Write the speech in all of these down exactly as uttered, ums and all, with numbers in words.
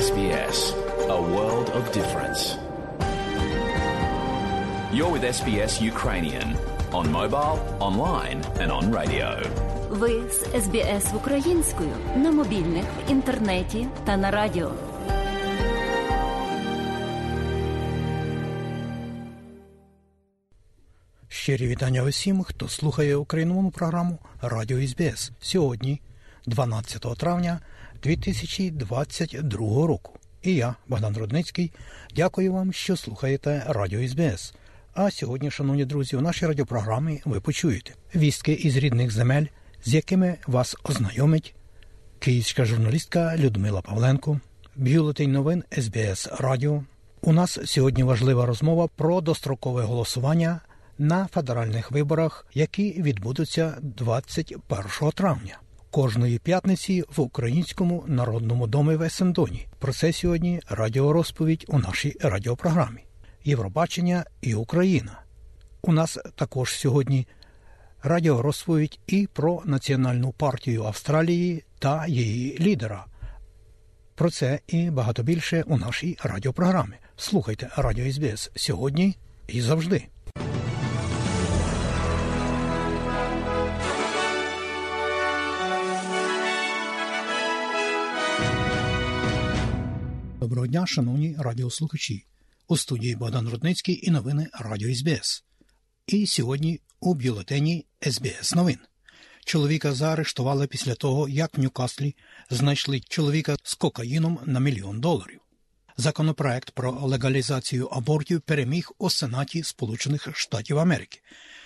Ес Бі Ес. A world of difference. You're with Ес Бі Ес Ukrainian on mobile, online and on radio. Ви з Ес Бі Ес українською на мобільних, в інтернеті та на радіо. Щирі вітання усім, хто слухає україномовну програму Радіо Ес Бі Ес. Сьогодні, дванадцятого травня дві тисячі двадцять другого року. І я, Богдан Рудницький, дякую вам, що слухаєте Радіо Ес Бі Ес. А сьогодні, шановні друзі, у нашій радіопрограмі ви почуєте вістки із рідних земель, з якими вас ознайомить київська журналістка Людмила Павленко, бюлетень новин Ес Бі Ес Радіо. У нас сьогодні важлива розмова про дострокове голосування на федеральних виборах, які відбудуться двадцять першого травня. Кожної п'ятниці в Українському народному домі в Есендоні. Про це сьогодні радіорозповідь у нашій радіопрограмі. Євробачення і Україна. У нас також сьогодні радіорозповідь і про Національну партію Австралії та її лідера. Про це і багато більше у нашій радіопрограмі. Слухайте Радіо Ес Бі Ес сьогодні і завжди. Доброго дня, шановні радіослухачі. У студії Богдан Рудницький і новини Радіо Ес Бі Ес. І сьогодні у бюлетені Ес Бі Ес новин. Чоловіка заарештували після того, як в Ньюкаслі знайшли чоловіка з кокаїном на мільйон доларів. Законопроект про легалізацію абортів переміг у Сенаті Сполучених Штатів Америки.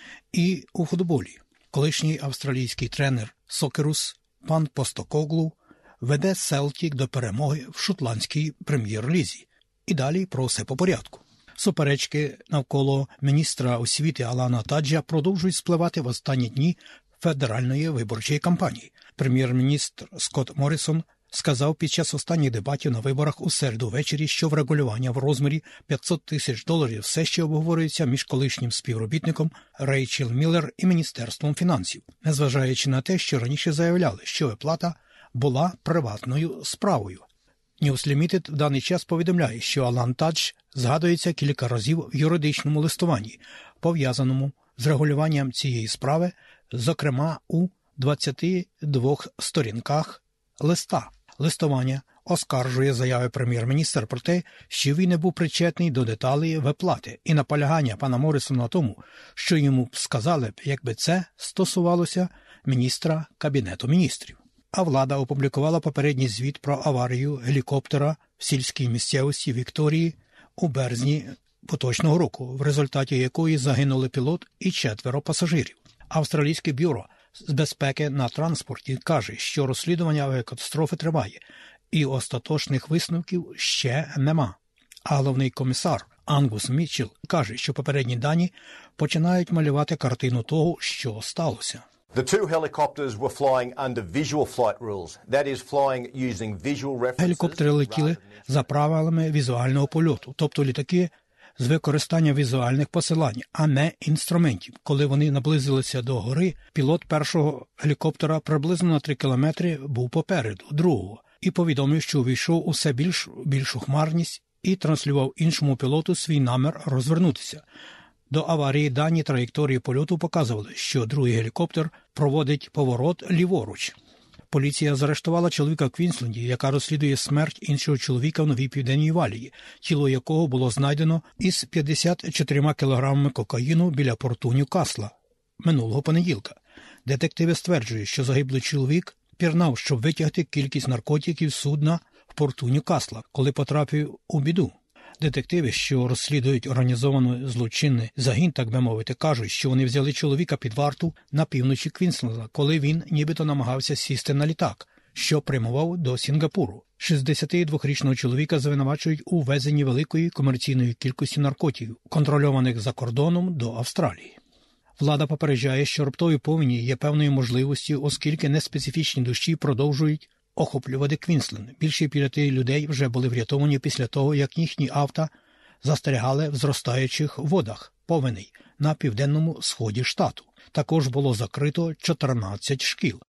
І у футболі колишній австралійський тренер Сокерус пан Постокоглу веде Селтік до перемоги в шотландській прем'єр-лізі. І далі про все по порядку. Суперечки навколо міністра освіти Алана Таджа продовжують спливати в останні дні федеральної виборчої кампанії. Прем'єр-міністр Скотт Моррисон сказав під час останніх дебатів на виборах у середу ввечері, що врегулювання в розмірі п'ятсот тисяч доларів все ще обговорюється між колишнім співробітником Рейчел Міллер і Міністерством фінансів, незважаючи на те, що раніше заявляли, що виплата була приватною справою. News Limited в даний час повідомляє, що Алан Тадж згадується кілька разів в юридичному листуванні, пов'язаному з регулюванням цієї справи, зокрема у двадцяти двох сторінках листа. Листування оскаржує заяви прем'єр-міністра про те, що він не був причетний до деталей виплати і наполягання пана Моррисона на тому, що йому б сказали б, якби це стосувалося міністра Кабінету міністрів. А влада опублікувала попередній звіт про аварію гелікоптера в сільській місцевості Вікторії у березні поточного року, в результаті якої загинули пілот і четверо пасажирів. Австралійське бюро з безпеки на транспорті каже, що розслідування авіакатастрофи триває, і остаточних висновків ще нема. А головний комісар Ангус Мітчелл каже, що попередні дані починають малювати картину того, що сталося. The two helicopters were flying under visual flight rules. That is flying using visual references. Гелікоптери летіли за правилами візуального польоту, тобто літаки з використання візуальних посилань, а не інструментів. Коли вони наблизилися до гори, пілот першого гелікоптера приблизно на три кілометри був попереду другого і повідомив, що увійшов у все більш більшу хмарність і транслював іншому пілоту свій намір розвернутися. До аварії дані траєкторії польоту показували, що другий гелікоптер проводить поворот ліворуч. Поліція заарештувала чоловіка в Квінсленді, яка розслідує смерть іншого чоловіка в Новій Південній Валії, тіло якого було знайдено із п'ятдесят чотирма кілограмами кокаїну біля порту Ньюкасла минулого понеділка. Детективи стверджують, що загиблий чоловік пірнав, щоб витягти кількість наркотиків з судна в порту Ньюкасла, коли потрапив у біду. Детективи, що розслідують організований злочинний загін, так би мовити, кажуть, що вони взяли чоловіка під варту на півночі Квінсленда, коли він нібито намагався сісти на літак, що прямував до Сінгапуру. шістдесятидвохрічного чоловіка звинувачують у ввезенні великої комерційної кількості наркотиків, контрольованих за кордоном до Австралії. Влада попереджає, що раптові повені є певною можливістю, оскільки неспецифічні дощі продовжують охоплювати Квінсленд. Більше п'яти людей вже були врятовані після того, як їхні авто застерігали в зростаючих водах повеней на південному сході штату. Також було закрито чотирнадцять шкіл.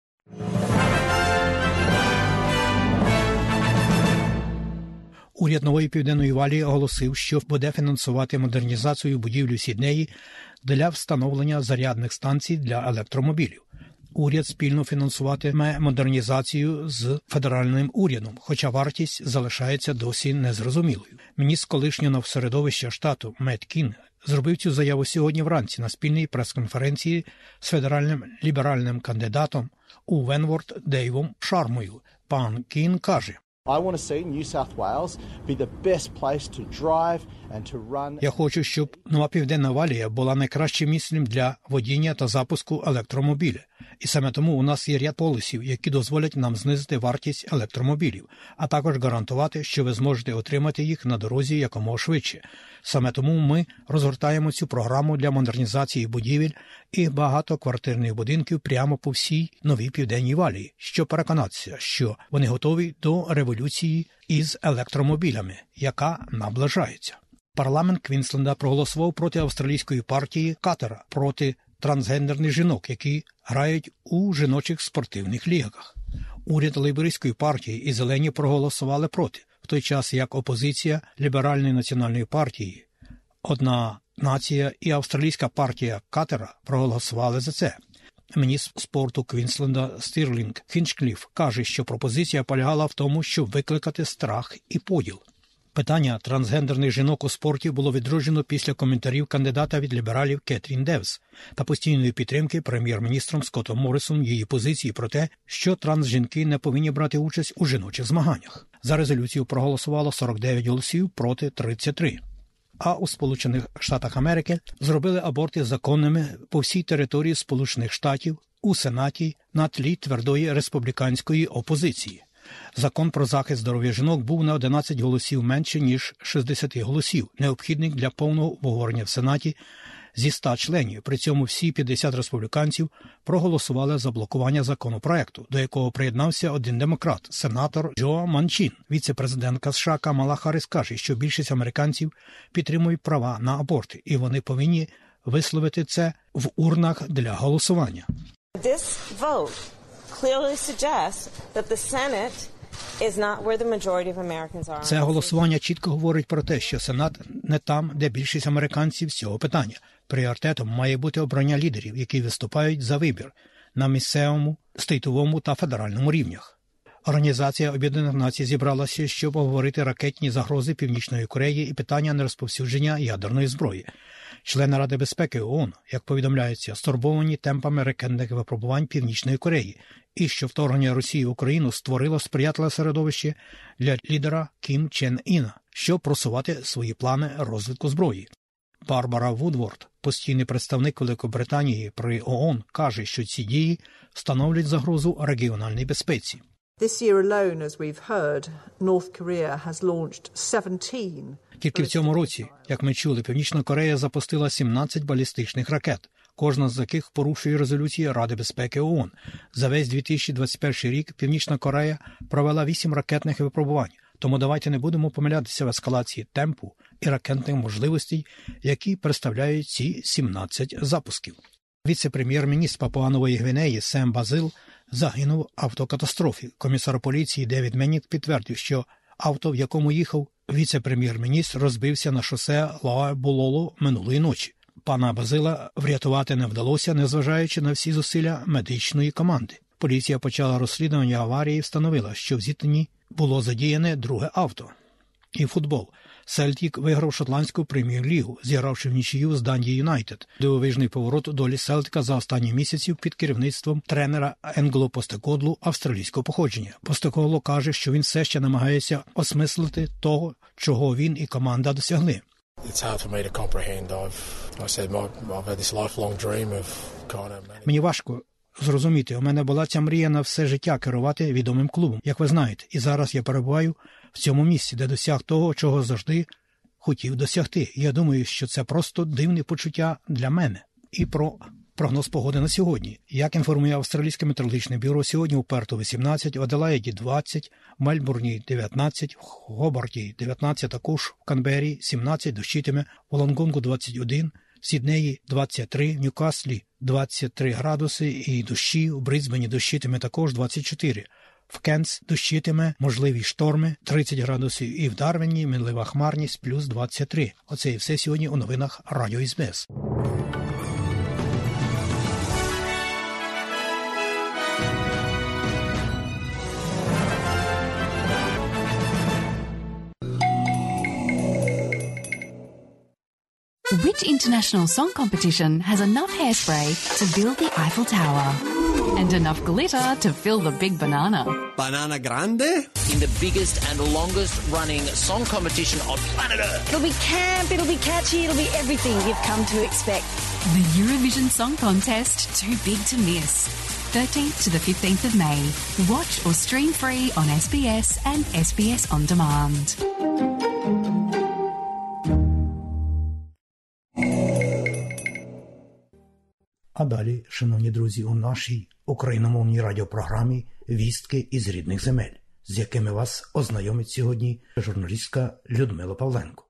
Уряд Нової Південної Валії оголосив, що буде фінансувати модернізацію будівлі Сіднеї для встановлення зарядних станцій для електромобілів. Уряд спільно фінансуватиме модернізацію з федеральним урядом, хоча вартість залишається досі незрозумілою. Міністр колишнього середовища штату Мет Кін зробив цю заяву сьогодні вранці на спільній прес-конференції з федеральним ліберальним кандидатом у Венворд Дейвом Шармою. Пан Кін каже: Я хочу, щоб Нова Південна Валія була найкращим місцем для водіння та запуску електромобіля. І саме тому у нас є ряд полісів, які дозволять нам знизити вартість електромобілів, а також гарантувати, що ви зможете отримати їх на дорозі якомога швидше. Саме тому ми розгортаємо цю програму для модернізації будівель і багатоквартирних будинків прямо по всій Новій Південній Валії, щоб переконатися, що вони готові до революції із електромобілями, яка наближається. Парламент Квінсленда проголосував проти австралійської партії Катера, проти трансгендерних жінок, які грають у жіночих спортивних лігах. Уряд Лейбористської партії і Зелені проголосували проти, в той час як опозиція Ліберальної національної партії, Одна нація і австралійська партія Катера проголосували за це. Міністр спорту Квінсленда Стірлінг Хінчкліф каже, що пропозиція полягала в тому, щоб викликати страх і поділ. Питання трансгендерних жінок у спорті було відроджено після коментарів кандидата від лібералів Кетрін Девс та постійної підтримки прем'єр-міністром Скоттом Моррісом її позиції про те, що трансжінки не повинні брати участь у жіночих змаганнях. За резолюцію проголосувало сорок дев'ять голосів проти тридцять три. А у Сполучених Штатах Америки зробили аборти законними по всій території Сполучених Штатів у Сенаті на тлі твердої республіканської опозиції. Закон про захист здоров'я жінок був на одинадцять голосів менше, ніж шістдесят голосів, необхідних для повного обговорення в Сенаті зі ста членів. При цьому всі п'ятдесят республіканців проголосували за блокування законопроекту, до якого приєднався один демократ, сенатор Джо Манчин. Віце-президентка США Камала Харріс каже, що більшість американців підтримують права на аборти, і вони повинні висловити це в урнах для голосування. This vote clearly suggests that the Senate is not where the majority of Americans are. Це голосування чітко говорить про те, що Сенат не там, де більшість американців з цього питання. Пріоритетом має бути обрання лідерів, які виступають за вибір на місцевому, стейтовому та федеральному рівнях. Організація Об'єднаних Націй зібралася, щоб обговорити ракетні загрози Північної Кореї і питання нерозповсюдження ядерної зброї. Члени Ради безпеки ООН, як повідомляється, стурбовані темпами ракетних випробувань Північної Кореї і що вторгнення Росії в Україну створило сприятливе середовище для лідера Кім Чен Іна, щоб просувати свої плани розвитку зброї. Барбара Вудворд, постійний представник Великобританії при ООН, каже, що ці дії становлять загрозу регіональній безпеці. This year alone, as we've heard, North Korea has launched seventeen. Тільки в цьому році, як ми чули, Північна Корея запустила сімнадцять балістичних ракет, кожна з яких порушує резолюції Ради безпеки ООН. За весь дві тисячі двадцять перший рік Північна Корея провела вісім ракетних випробувань, тому давайте не будемо помилятися в ескалації темпу і ракетних можливостей, які представляють ці сімнадцять запусків. Віце-прем'єр-міністр Папуа-Нової Гвінеї Сем Базил загинув в автокатастрофі. Комісар поліції Девід Меннік підтвердив, що авто, в якому їхав віце-прем'єр-міністр, розбився на шосе Лоа-Булоло минулої ночі. Пана Базила врятувати не вдалося, незважаючи на всі зусилля медичної команди. Поліція почала розслідування аварії і встановила, що в зіткненні було задіяне друге авто. І футбол. Селтік виграв шотландську прем'єр-лігу, зігравши в нічию з Данді Юнайтед. Дивовижний поворот долі Селтика за останні місяці під керівництвом тренера Енгло Постекоглу австралійського походження. Постекоглу каже, що він все ще намагається осмислити того, чого він і команда досягли. Мені важко зрозуміти, у мене була ця мрія на все життя керувати відомим клубом, як ви знаєте, і зараз я перебуваю в цьому місці, де досяг того, чого завжди хотів досягти. Я думаю, що це просто дивне почуття для мене. І про прогноз погоди на сьогодні. Як інформує Австралійське метеорологічне бюро, сьогодні у Перту вісімнадцять, в Аделаїді двадцять, в Мельбурні дев'ятнадцять, в Хобарті дев'ятнадцять, також в Канбері сімнадцять, дощитиме, в Лонгонгу двадцять один, в Сіднеї двадцять три, в Ньюкаслі двадцять три градуси і дощі, у Брисбені дощитиме також двадцять чотири, В Кенс дощитиме, можливі шторми, тридцять градусів, і в Дарвіні мінлива хмарність плюс двадцять три. Оце і все сьогодні у новинах Радіо СБС. Which international song competition has enough hairspray to build the Eiffel Tower and enough glitter to fill the Big Banana? Banana Grande? In the biggest and longest running song competition on planet Earth. It'll be camp, it'll be catchy, it'll be everything you've come to expect. The Eurovision Song Contest, too big to miss. thirteenth to the fifteenth of May. Watch or stream free on S B S and S B S On Demand. А далі, шановні друзі, у нашій україномовній радіопрограмі «Вістки із рідних земель», з якими вас ознайомить сьогодні журналістка Людмила Павленко.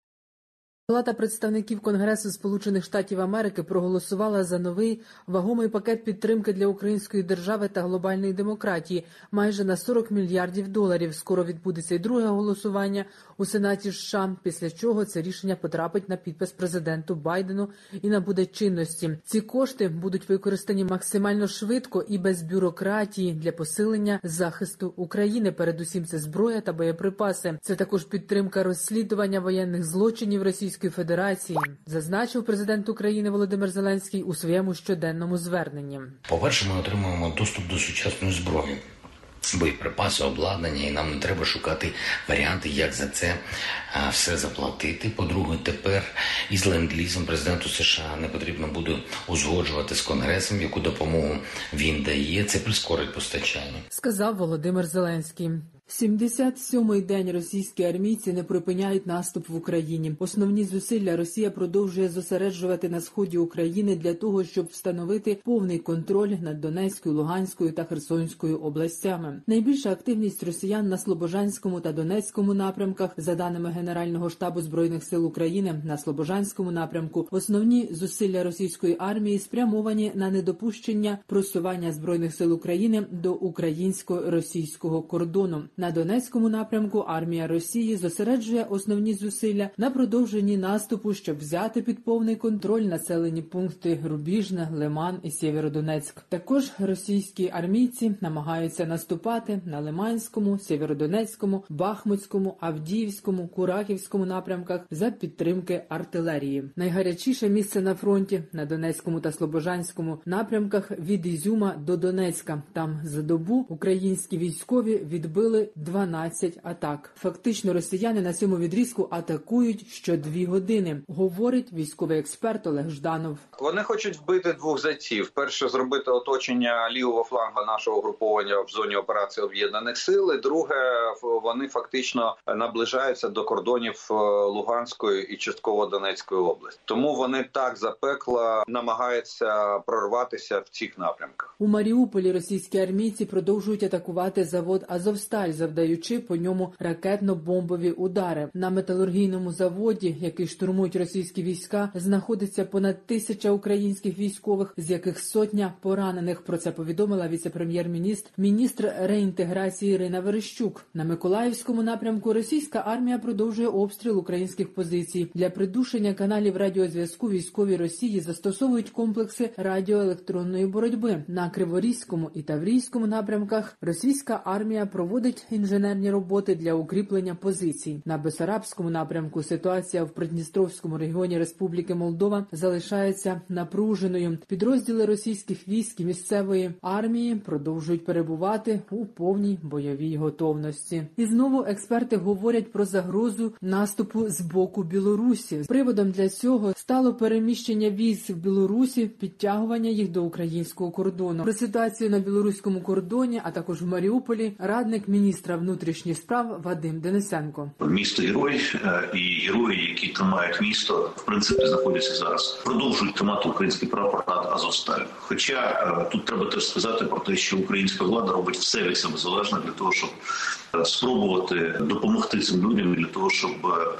Палата представників Конгресу Сполучених Штатів Америки проголосувала за новий вагомий пакет підтримки для української держави та глобальної демократії майже на сорок мільярдів доларів. Скоро відбудеться й друге голосування у Сенаті США, після чого це рішення потрапить на підпис президенту Байдену і набуде чинності. Ці кошти будуть використані максимально швидко і без бюрократії для посилення захисту України. Передусім це зброя та боєприпаси. Це також підтримка розслідування воєнних злочинів Російської Федерації, зазначив президент України Володимир Зеленський у своєму щоденному зверненні. По-перше, ми отримуємо доступ до сучасної зброї, боєприпаси, обладнання, і нам не треба шукати варіанти, як за це а, все заплатити. По-друге, тепер із ленд-лізом президенту США не потрібно буде узгоджувати з Конгресом, яку допомогу він дає. Це прискорить постачання, сказав Володимир Зеленський. сімдесят сьомий день російські армійці не припиняють наступ в Україні. Основні зусилля Росія продовжує зосереджувати на сході України для того, щоб встановити повний контроль над Донецькою, Луганською та Херсонською областями. Найбільша активність росіян на Слобожанському та Донецькому напрямках. За даними Генерального штабу Збройних сил України, на Слобожанському напрямку основні зусилля російської армії спрямовані на недопущення просування Збройних сил України до українсько-російського кордону. На Донецькому напрямку армія Росії зосереджує основні зусилля на продовженні наступу, щоб взяти під повний контроль населені пункти Рубіжне, Лиман і Сєвєродонецьк. Також російські армійці намагаються наступати на Лиманському, Сєвєродонецькому, Бахмутському, Авдіївському, Курахівському напрямках за підтримки артилерії. Найгарячіше місце на фронті на Донецькому та Слобожанському напрямках від Ізюма до Донецька. Там за добу українські військові відбили дванадцять атак. Фактично росіяни на цьому відрізку атакують що дві години, говорить військовий експерт Олег Жданов. Вони хочуть вбити двох зайців. Перше, зробити оточення лівого флангу нашого угруповання в зоні операції Об'єднаних Сил. І друге, вони фактично наближаються до кордонів Луганської і частково Донецької області. Тому вони так запекло намагаються прорватися в цих напрямках. У Маріуполі російські армійці продовжують атакувати завод «Азовсталь», завдаючи по ньому ракетно-бомбові удари. На металургійному заводі, який штурмують російські війська, знаходиться понад тисяча українських військових, з яких сотня поранених. Про це повідомила віце-прем'єр-міністр, міністр реінтеграції Ірина Верещук. На Миколаївському напрямку російська армія продовжує обстріл українських позицій. Для придушення каналів радіозв'язку військові Росії застосовують комплекси радіоелектронної боротьби. На Криворізькому і Таврійському напрямках російська армія проводить інженерні роботи для укріплення позицій. На Бессарабському напрямку ситуація в Придністровському регіоні Республіки Молдова залишається напруженою. Підрозділи російських військ і місцевої армії продовжують перебувати у повній бойовій готовності. І знову експерти говорять про загрозу наступу з боку Білорусі. Приводом для цього стало переміщення військ в Білорусі, підтягування їх до українського кордону. Про ситуацію на білоруському кордоні, а також в Маріуполі, радник міністра внутрішніх справ Вадим Денисенко. Місто герой і герої, які тримають місто, в принципі, знаходяться зараз, продовжують тримати український прапор над Азовсталь. Хоча тут треба теж сказати про те, що українська влада робить все від себе залежне для того, щоб спробувати допомогти цим людям, для того, щоб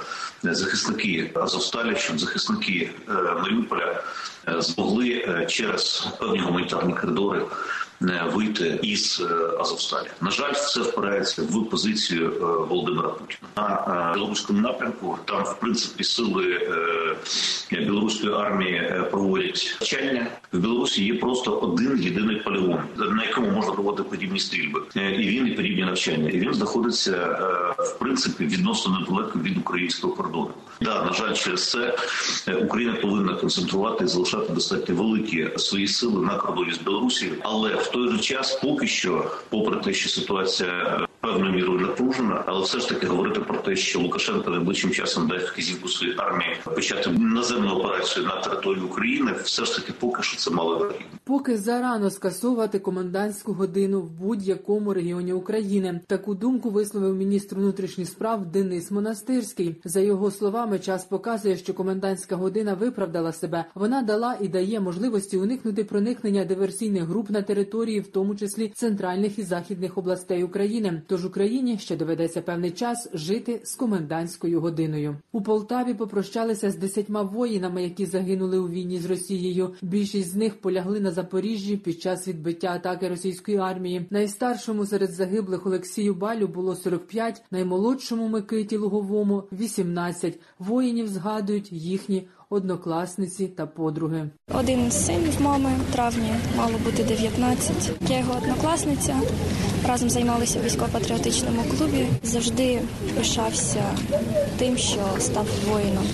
захисники Азовсталі, щоб захисники Маріуполя змогли через певні гуманітарні коридори вийти із Азовсталі. На жаль, це впирається в позицію Володимира Путіна. На білоруському напрямку там, в принципі, сили білоруської армії проводять навчання. В Білорусі є просто один єдиний полігон, на якому можна проводити подібні стрільби. І він, і подібні навчання. І він знаходиться, в принципі, відносно недалеко від українського кордону. Да, на жаль, через це Україна повинна концентрувати і залишати достатньо великі свої сили на кордоні з Білорусією. Але в той же час поки що, попри те, що ситуація певною мірою напружена, але все ж таки говорити про те, що Лукашенко найближчим часом дасть вказівку своїй армії почати наземну операцію на території України, все ж таки поки що це маловірогідно. Поки зарано скасовувати комендантську годину в будь-якому регіоні України. Таку думку висловив міністр внутрішніх справ Денис Монастирський. За його словами, час показує, що комендантська година виправдала себе. Вона дала і дає можливості уникнути проникнення диверсійних груп на території, в тому числі центральних і західних областей України. Тож Україні ще доведеться певний час жити з комендантською годиною. У Полтаві попрощалися з десятьма воїнами, які загинули у війні з Росією. Більшість з них полягли на Запоріжжі під час відбиття атаки російської армії. Найстаршому серед загиблих Олексію Балю було сорок п'ять, наймолодшому Микиті Луговому – вісімнадцять. Воїнів згадують їхні однокласниці та подруги. Один син в мами в травні, мало бути дев'ятнадцять. Я його однокласниця, разом займалися в військово-патріотичному клубі. Завжди пишався тим, що став воїном.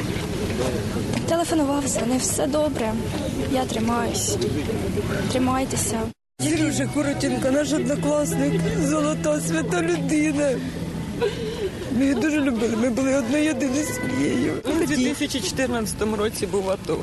Телефонував, дзвонив, все добре, я тримаюсь, тримайтеся. Сережа Коротенко, наш однокласник, золота, свята людина. Ми її дуже любили, ми були одна єдина сім'єю. Він у дві тисячі чотирнадцятому році був АТО.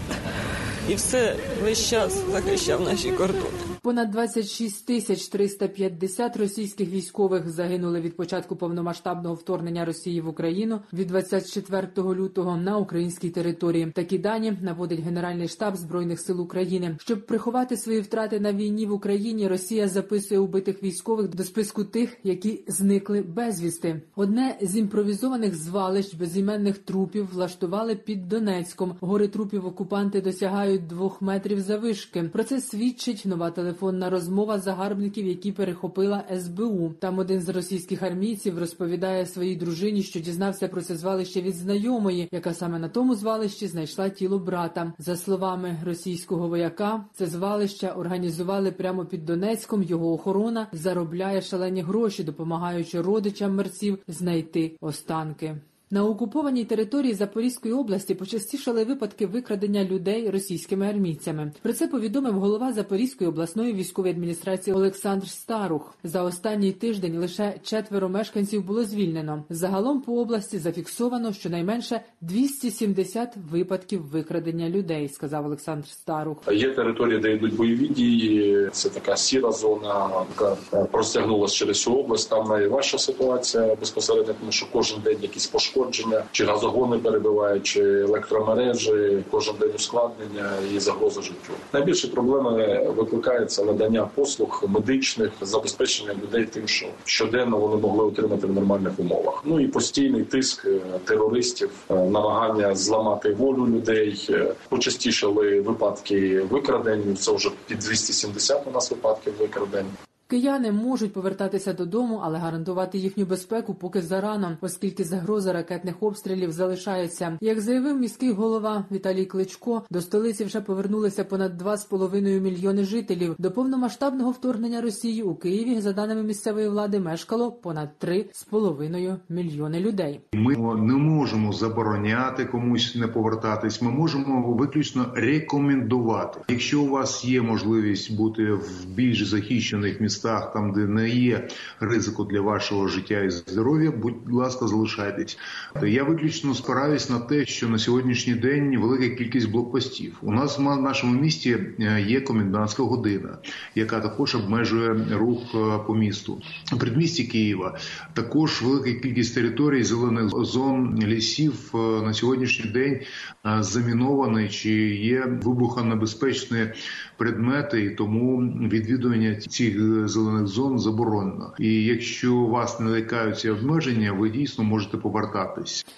І все, весь час захищав наші кордони. Понад двадцять шість тисяч триста п'ятдесят російських військових загинули від початку повномасштабного вторгнення Росії в Україну від двадцять четвертого лютого на українській території. Такі дані наводить Генеральний штаб Збройних сил України. Щоб приховати свої втрати на війні в Україні, Росія записує убитих військових до списку тих, які зникли безвісти. Одне з імпровізованих звалищ безіменних трупів влаштували під Донецьком. Гори трупів окупанти досягають двох метрів завишки. Про це свідчить нова телефонна Телефонна розмова загарбників, які перехопила ес бе у. Там один з російських армійців розповідає своїй дружині, що дізнався про це звалище від знайомої, яка саме на тому звалищі знайшла тіло брата. За словами російського вояка, це звалище організували прямо під Донецьком, його охорона заробляє шалені гроші, допомагаючи родичам мерців знайти останки. На окупованій території Запорізької області почастішали випадки викрадення людей російськими армійцями. Про це повідомив голова Запорізької обласної військової адміністрації Олександр Старух. За останній тиждень лише четверо мешканців було звільнено. Загалом по області зафіксовано щонайменше двісті сімдесят випадків викрадення людей, сказав Олександр Старух. Є території, де йдуть бойові дії, це така сіра зона, яка простягнулася через всю область. Там найважча ситуація безпосередньо, тому що кожен день якісь пошкодження, чи газогони перебивають, чи електромережі, кожен день ускладнення і загроза життю. Найбільші проблеми викликаються надання послуг медичних, забезпечення людей тим, що щоденно вони могли отримати в нормальних умовах. Ну і постійний тиск терористів, намагання зламати волю людей. Почастішали випадки викрадень, це вже під двісті сімдесят у нас випадків викрадень. Кияни можуть повертатися додому, але гарантувати їхню безпеку поки зарано, оскільки загроза ракетних обстрілів залишається. Як заявив міський голова Віталій Кличко, до столиці вже повернулися понад два з половиною мільйони жителів. До повномасштабного вторгнення Росії у Києві, за даними місцевої влади, мешкало понад три з половиною мільйони людей. Ми не можемо забороняти комусь не повертатись, ми можемо виключно рекомендувати. Якщо у вас є можливість бути в більш захищених містах, там, де не є ризику для вашого життя і здоров'я, будь ласка, залишайтесь. Я виключно спираюсь на те, що на сьогоднішній день велика кількість блокпостів. У нас в нашому місті є комендантська година, яка також обмежує рух по місту. У передмісті Києва також велика кількість територій, зелених зон, лісів на сьогоднішній день заміновані, чи є вибухонебезпечні предмети, і тому відвідування цих зелених зон заборонено. І якщо вас не лякаються обмеження, ви дійсно можете повертатись.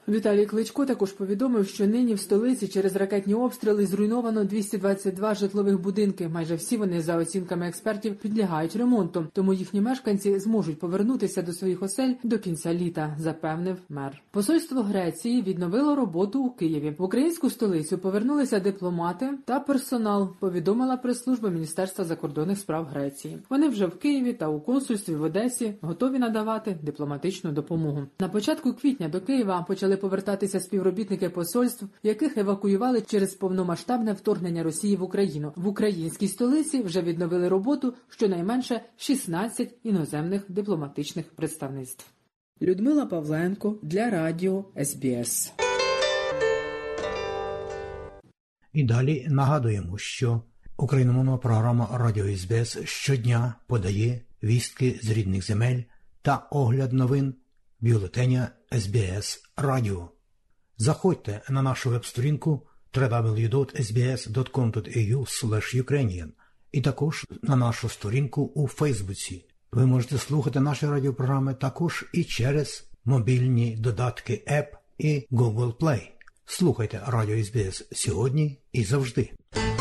Віталій Кличко також повідомив, що нині в столиці через ракетні обстріли зруйновано двісті двадцять два житлових будинки. Майже всі вони, за оцінками експертів, підлягають ремонту, тому їхні мешканці зможуть повернутися до своїх осель до кінця літа, запевнив мер. Посольство Греції відновило роботу у Києві. В українську столицю повернулися дипломати та персонал, повідомила прес-служба Міністерства закордонних справ Греції. Вони вже в Києві та у консульстві в Одесі готові надавати дипломатичну допомогу. На початку квітня до Києва почали повертатися співробітники посольств, яких евакуювали через повномасштабне вторгнення Росії в Україну. В українській столиці вже відновили роботу щонайменше шістнадцять іноземних дипломатичних представництв. Людмила Павленко для радіо ес бі ес. І далі нагадуємо, що україномовна програма Радіо ес бі ес щодня подає вістки з рідних земель та огляд новин бюлетеня ес бі ес Радіо. Заходьте на нашу веб-сторінку дабл ю дабл ю дабл ю крапка ес бі ес крапка ком крапка ей ю слеш юкрейніан і також на нашу сторінку у Фейсбуці. Ви можете слухати наші радіопрограми також і через мобільні додатки App і Google Play. Слухайте Радіо ес бі ес сьогодні і завжди.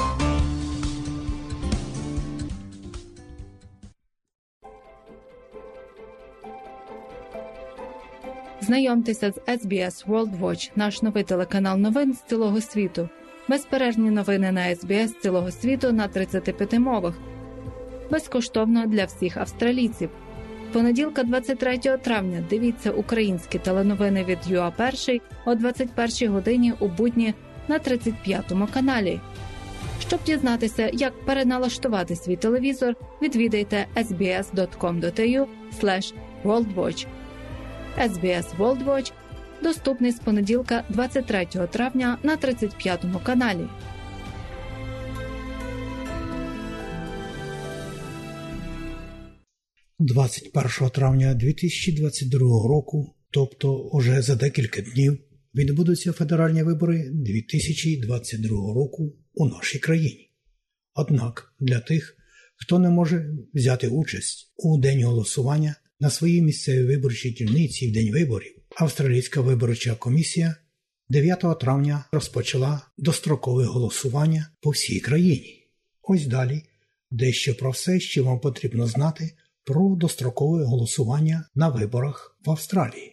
Знайомтеся з ес бі ес World Watch, наш новий телеканал новин з цілого світу. Безперервні новини на ес бі ес з цілого світу на тридцяти п'яти мовах. Безкоштовно для всіх австралійців. Понеділка двадцять третього травня дивіться українські теленовини від ю а Перший о двадцять першій годині у будні на тридцять п'ятому каналі. Щоб дізнатися, як переналаштувати свій телевізор, відвідайте ес бі ес крапка ком крапка ей ю слеш ворлд вотч. ес бі ес World Watch доступний з понеділка двадцять третього травня на тридцять п'ятому каналі. двадцять першого травня дві тисячі двадцять другого року, тобто уже за декілька днів, відбудуться федеральні вибори дві тисячі двадцять другого року у нашій країні. Однак для тих, хто не може взяти участь у день голосування на своїй місцевій виборчій дільниці в день виборів, Австралійська виборча комісія дев'ятого травня розпочала дострокове голосування по всій країні. Ось далі дещо про все, що вам потрібно знати про дострокове голосування на виборах в Австралії.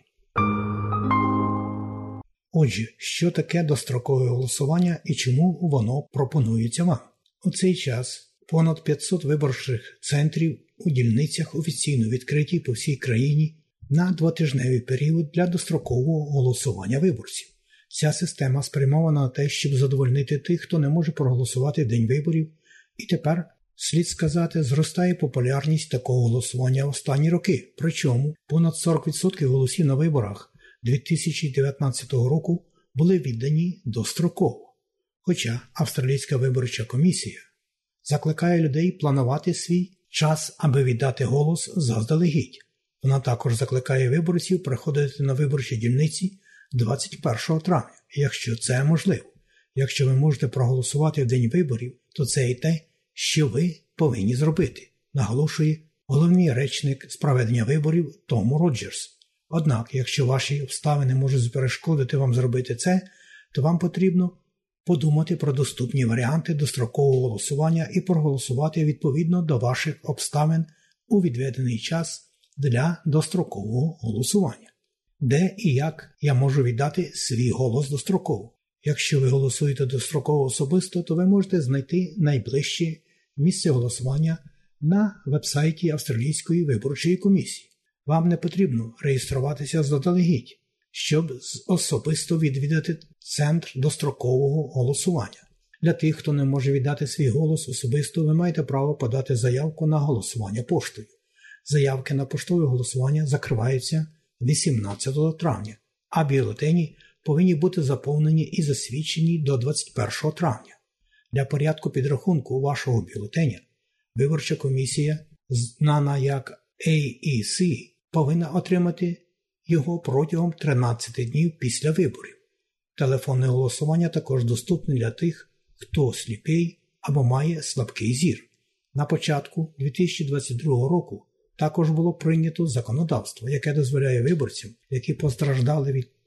Отже, що таке дострокове голосування і чому воно пропонується вам? У цей час понад п'ятсот виборчих центрів у дільницях офіційно відкриті по всій країні на двотижневий період для дострокового голосування виборців. Ця система спрямована на те, щоб задовольнити тих, хто не може проголосувати в день виборів, і тепер, слід сказати, зростає популярність такого голосування в останні роки. Причому понад сорок відсотків голосів на виборах дві тисячі дев'ятнадцятого року були віддані достроково. Хоча Австралійська виборча комісія закликає людей планувати свій час, аби віддати голос заздалегідь. Вона також закликає виборців приходити на виборчі дільниці двадцять першого травня, якщо це можливо. Якщо ви можете проголосувати в день виборів, то це і те, що ви повинні зробити, наголошує головний речник з проведення виборів Том Роджерс. Однак, якщо ваші обставини можуть перешкодити вам зробити це, то вам потрібно подумати про доступні варіанти дострокового голосування і проголосувати відповідно до ваших обставин у відведений час для дострокового голосування. Де і як я можу віддати свій голос достроково? Якщо ви голосуєте достроково особисто, то ви можете знайти найближче місце голосування на вебсайті Австралійської виборчої комісії. Вам не потрібно реєструватися заздалегідь, щоб особисто відвідати центр дострокового голосування. Для тих, хто не може віддати свій голос особисто, ви маєте право подати заявку на голосування поштою. Заявки на поштове голосування закриваються вісімнадцятого травня, а бюлетені повинні бути заповнені і засвідчені до двадцять першого травня. Для порядку підрахунку вашого бюлетеня виборча комісія, знана як ей і сі, повинна отримати його протягом тринадцяти днів після виборів. Телефонне голосування також доступне для тих, хто сліпий або має слабкий зір. На початку дві тисячі двадцять другого року також було прийнято законодавство, яке дозволяє виборцям, які постраждали від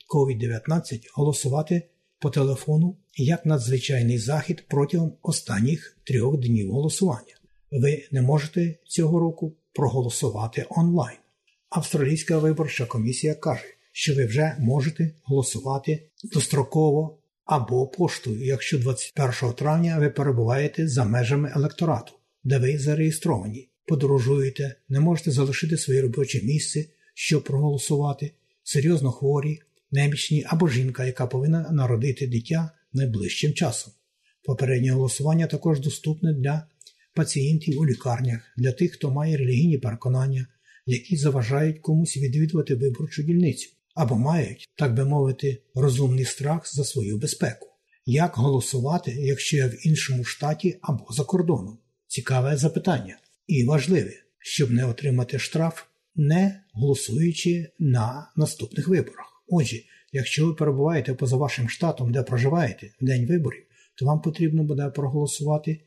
ковід дев'ятнадцять голосувати по телефону як надзвичайний захід протягом останніх трьох днів голосування. Ви не можете цього року проголосувати онлайн. Австралійська виборча комісія каже, що ви вже можете голосувати достроково або поштою, якщо двадцять першого травня ви перебуваєте за межами електорату, де ви зареєстровані, подорожуєте, не можете залишити своє робоче місце, щоб проголосувати, серйозно хворі, немічні або жінка, яка повинна народити дитя найближчим часом. Попереднє голосування також доступне для пацієнтів у лікарнях, для тих, хто має релігійні переконання, які заважають комусь відвідувати виборчу дільницю, або мають, так би мовити, розумний страх за свою безпеку. Як голосувати, якщо я в іншому штаті або за кордоном? Цікаве запитання. І важливе, щоб не отримати штраф, не голосуючи на наступних виборах. Отже, якщо ви перебуваєте поза вашим штатом, де проживаєте в день виборів, то вам потрібно буде проголосувати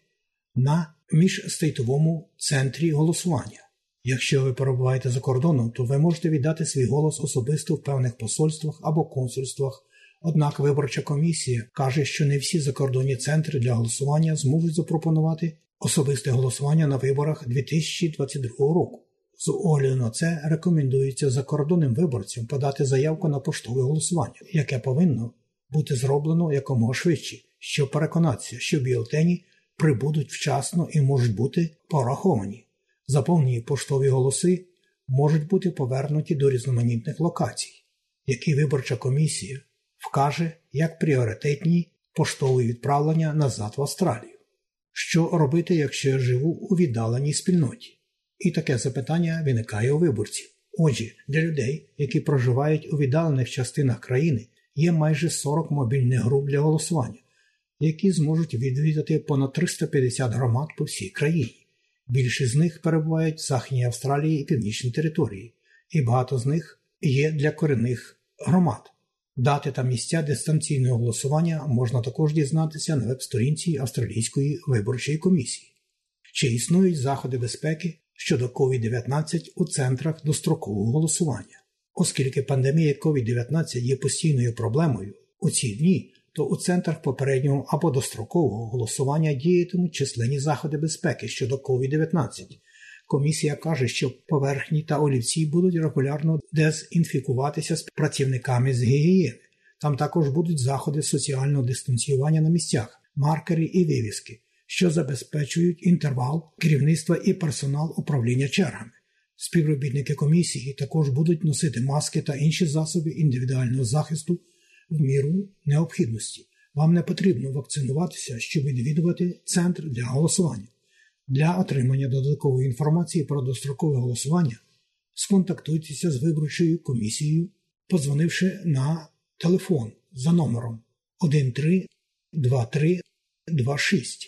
на міжстейтовому центрі голосування. Якщо ви перебуваєте за кордоном, то ви можете віддати свій голос особисто в певних посольствах або консульствах. Однак виборча комісія каже, що не всі закордонні центри для голосування зможуть запропонувати особисте голосування на виборах дві тисячі двадцять другого року. З огляду на це рекомендується закордонним виборцям подати заявку на поштове голосування, яке повинно бути зроблено якомога швидше, щоб переконатися, що бюлетені прибудуть вчасно і можуть бути пораховані. Заповнені поштові голоси можуть бути повернуті до різноманітних локацій, які виборча комісія вкаже як пріоритетні поштові відправлення назад в Австралію. Що робити, якщо я живу у віддаленій спільноті? І таке запитання виникає у виборців. Отже, для людей, які проживають у віддалених частинах країни, є майже сорок мобільних груп для голосування, які зможуть відвідати понад триста п'ятдесят громад по всій країні. Більшість з них перебувають в Західній Австралії і Північній території, і багато з них є для корінних громад. Дати та місця дистанційного голосування можна також дізнатися на веб-сторінці Австралійської виборчої комісії. Чи існують заходи безпеки щодо ковід дев'ятнадцять у центрах дострокового голосування? Оскільки пандемія ковід дев'ятнадцять є постійною проблемою у ці дні, то у центрах попереднього або дострокового голосування діятимуть численні заходи безпеки щодо ковід дев'ятнадцять. Комісія каже, що поверхні та олівці будуть регулярно дезінфікуватися з працівниками з гігієни. Там також будуть заходи соціального дистанціювання на місцях, маркери і вивіски, що забезпечують інтервал керівництва і персонал управління чергами. Співробітники комісії також будуть носити маски та інші засоби індивідуального захисту в міру необхідності. Вам не потрібно вакцинуватися, щоб відвідувати центр для голосування. Для отримання додаткової інформації про дострокове голосування сконтактуйтеся з виборчою комісією, подзвонивши на телефон за номером один три два три два шість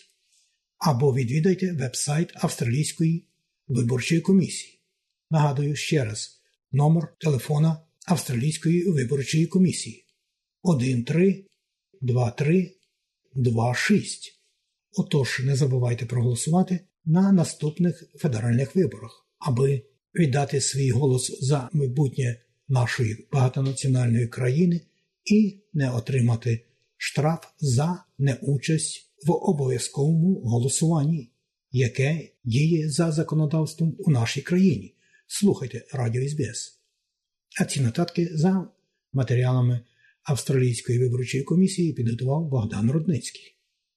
або відвідайте веб-сайт Австралійської виборчої комісії. Нагадую ще раз, номер телефона Австралійської виборчої комісії один три два три два шість. Отож, не забувайте проголосувати на наступних федеральних виборах, аби віддати свій голос за майбутнє нашої багатонаціональної країни і не отримати штраф за неучасть в обов'язковому голосуванні, яке діє за законодавством у нашій країні. Слухайте Радіо ес бі ес. А ці нотатки за матеріалами Австралійської виборчої комісії підготував Богдан Рудницький.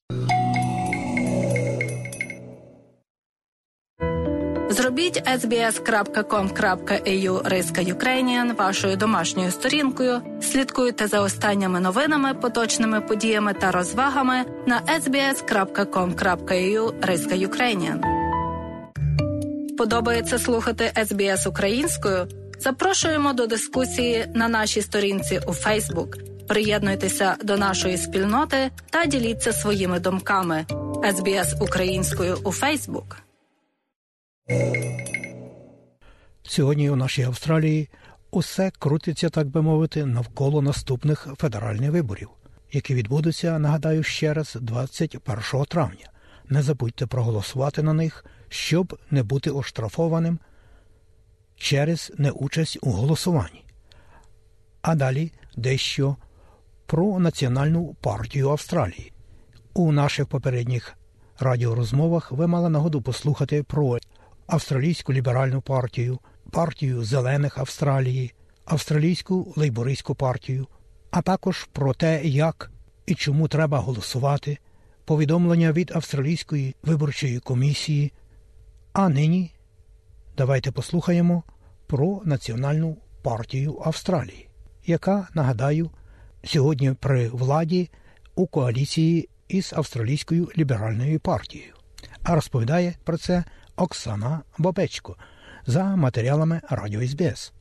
Зробіть ес бі ес крапка ком крапка ей ю риска Ukrainian вашою домашньою сторінкою. Слідкуйте за останніми новинами, поточними подіями та розвагами на ес бі ес крапка ком крапка ей ю риска Ukrainian. Подобається слухати ес бі ес українською? Запрошуємо до дискусії на нашій сторінці у Facebook. Приєднуйтеся до нашої спільноти та діліться своїми думками. ес бі ес українською у Facebook. Сьогодні у нашій Австралії усе крутиться, так би мовити, навколо наступних федеральних виборів, які відбудуться, нагадаю ще раз, двадцять першого травня. Не забудьте проголосувати на них, щоб не бути оштрафованим через неучасть у голосуванні. А далі дещо про Національну партію Австралії. У наших попередніх радіорозмовах ви мали нагоду послухати про Австралійську ліберальну партію, партію Зелених Австралії, Австралійську лейбористську партію, а також про те, як і чому треба голосувати, повідомлення від Австралійської виборчої комісії. А нині давайте послухаємо про Національну партію Австралії, яка, нагадаю, сьогодні при владі у коаліції із Австралійською ліберальною партією. А розповідає про це Оксана Бобечко за матеріалами Радіо ес бі ес.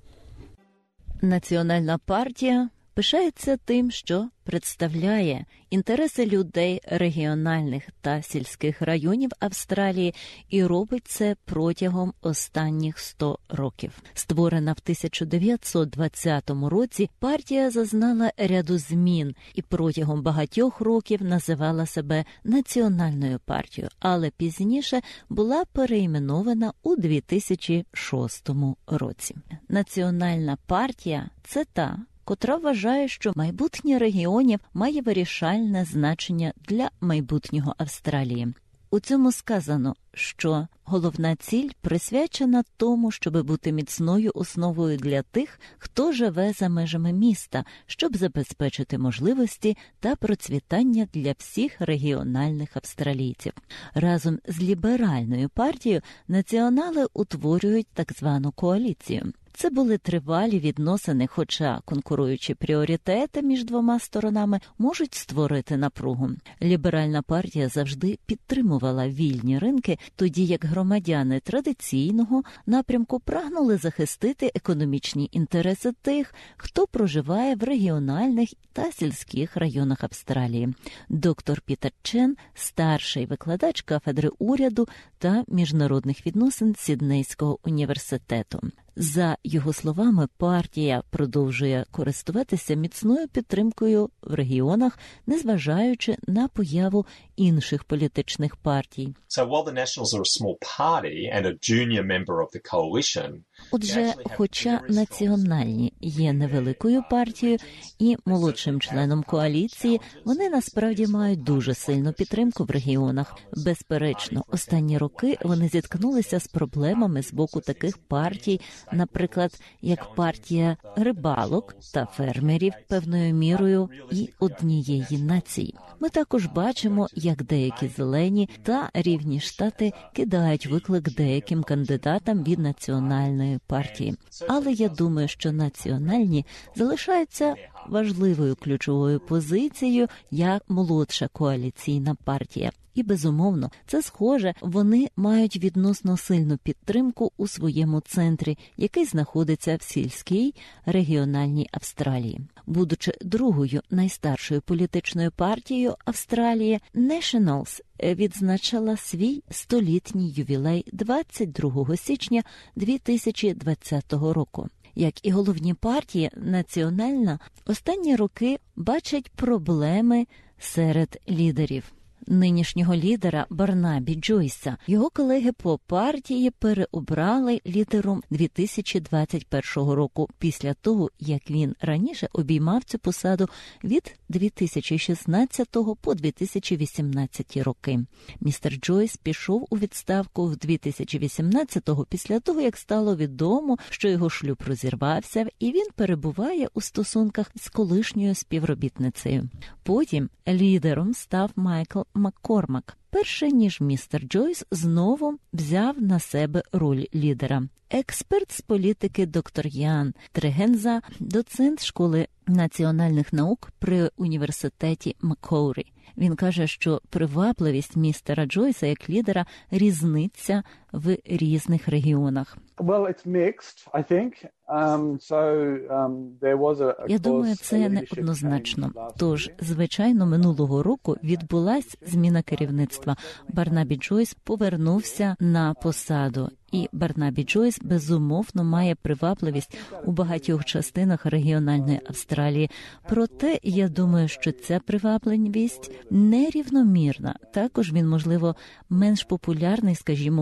Національна партія пишається тим, що представляє інтереси людей регіональних та сільських районів Австралії і робить це протягом останніх сто років. Створена в тисяча дев'ятсот двадцятому році, партія зазнала ряду змін і протягом багатьох років називала себе Національною партією, але пізніше була перейменована у дві тисячі шостому році. Національна партія – це та, котра вважає, що майбутнє регіонів має вирішальне значення для майбутнього Австралії. У цьому сказано, що головна ціль присвячена тому, щоб бути міцною основою для тих, хто живе за межами міста, щоб забезпечити можливості та процвітання для всіх регіональних австралійців. Разом з ліберальною партією націонали утворюють так звану коаліцію. Це були тривалі відносини, хоча конкуруючі пріоритети між двома сторонами можуть створити напругу. Ліберальна партія завжди підтримувала вільні ринки, тоді як громадяни традиційного напрямку прагнули захистити економічні інтереси тих, хто проживає в регіональних та сільських районах Австралії. Доктор Пітер Чен – старший викладач кафедри уряду та міжнародних відносин Сіднейського університету. За його словами, партія продовжує користуватися міцною підтримкою в регіонах, незважаючи на появу інших політичних партій. So while the Nationals are a small party and a junior member of the coalition, Отже, хоча національні є невеликою партією і молодшим членом коаліції, вони насправді мають дуже сильну підтримку в регіонах. Безперечно, останні роки вони зіткнулися з проблемами з боку таких партій, наприклад, як партія рибалок та фермерів певною мірою і однієї нації. Ми також бачимо, як деякі зелені та рівні штати кидають виклик деяким кандидатам від національної партії. Але я думаю, що національні залишаються важливою ключовою позицією як молодша коаліційна партія. І, безумовно, це схоже, вони мають відносно сильну підтримку у своєму центрі, який знаходиться в сільській регіональній Австралії. Будучи другою найстаршою політичною партією Австралії, Nationals відзначала свій столітній ювілей двадцять другого січня дві тисячі двадцятого року. Як і головні партії, національна останні роки бачать проблеми серед лідерів. Нинішнього лідера Барнабі Джойса його колеги по партії переобрали лідером дві тисячі двадцять першого року, після того, як він раніше обіймав цю посаду від дві тисячі шістнадцятого по дві тисячі вісімнадцятий роки. Містер Джойс пішов у відставку в дві тисячі вісімнадцятого після того, як стало відомо, що його шлюб розірвався, і він перебуває у стосунках з колишньою співробітницею. Потім лідером став Майкл Маккормак, перше ніж містер Джойс знову взяв на себе роль лідера. Експерт з політики доктор Ян Трегенза, доцент школи національних наук при університеті Маккоурі. Він каже, що привабливість містера Джойса як лідера різниться в різних регіонах. Well, it's mixed, I think. Um, so, um, there was a, a Я думаю, це неоднозначно. Тож, звичайно, минулого року відбулась зміна керівництва. Барнабі Джойс повернувся на посаду. І Барнабі Джойс, безумовно, має привабливість у багатьох частинах регіональної Австралії. Проте, я думаю, що ця привабливість нерівномірна. Також він, можливо, менш популярний, скажімо, у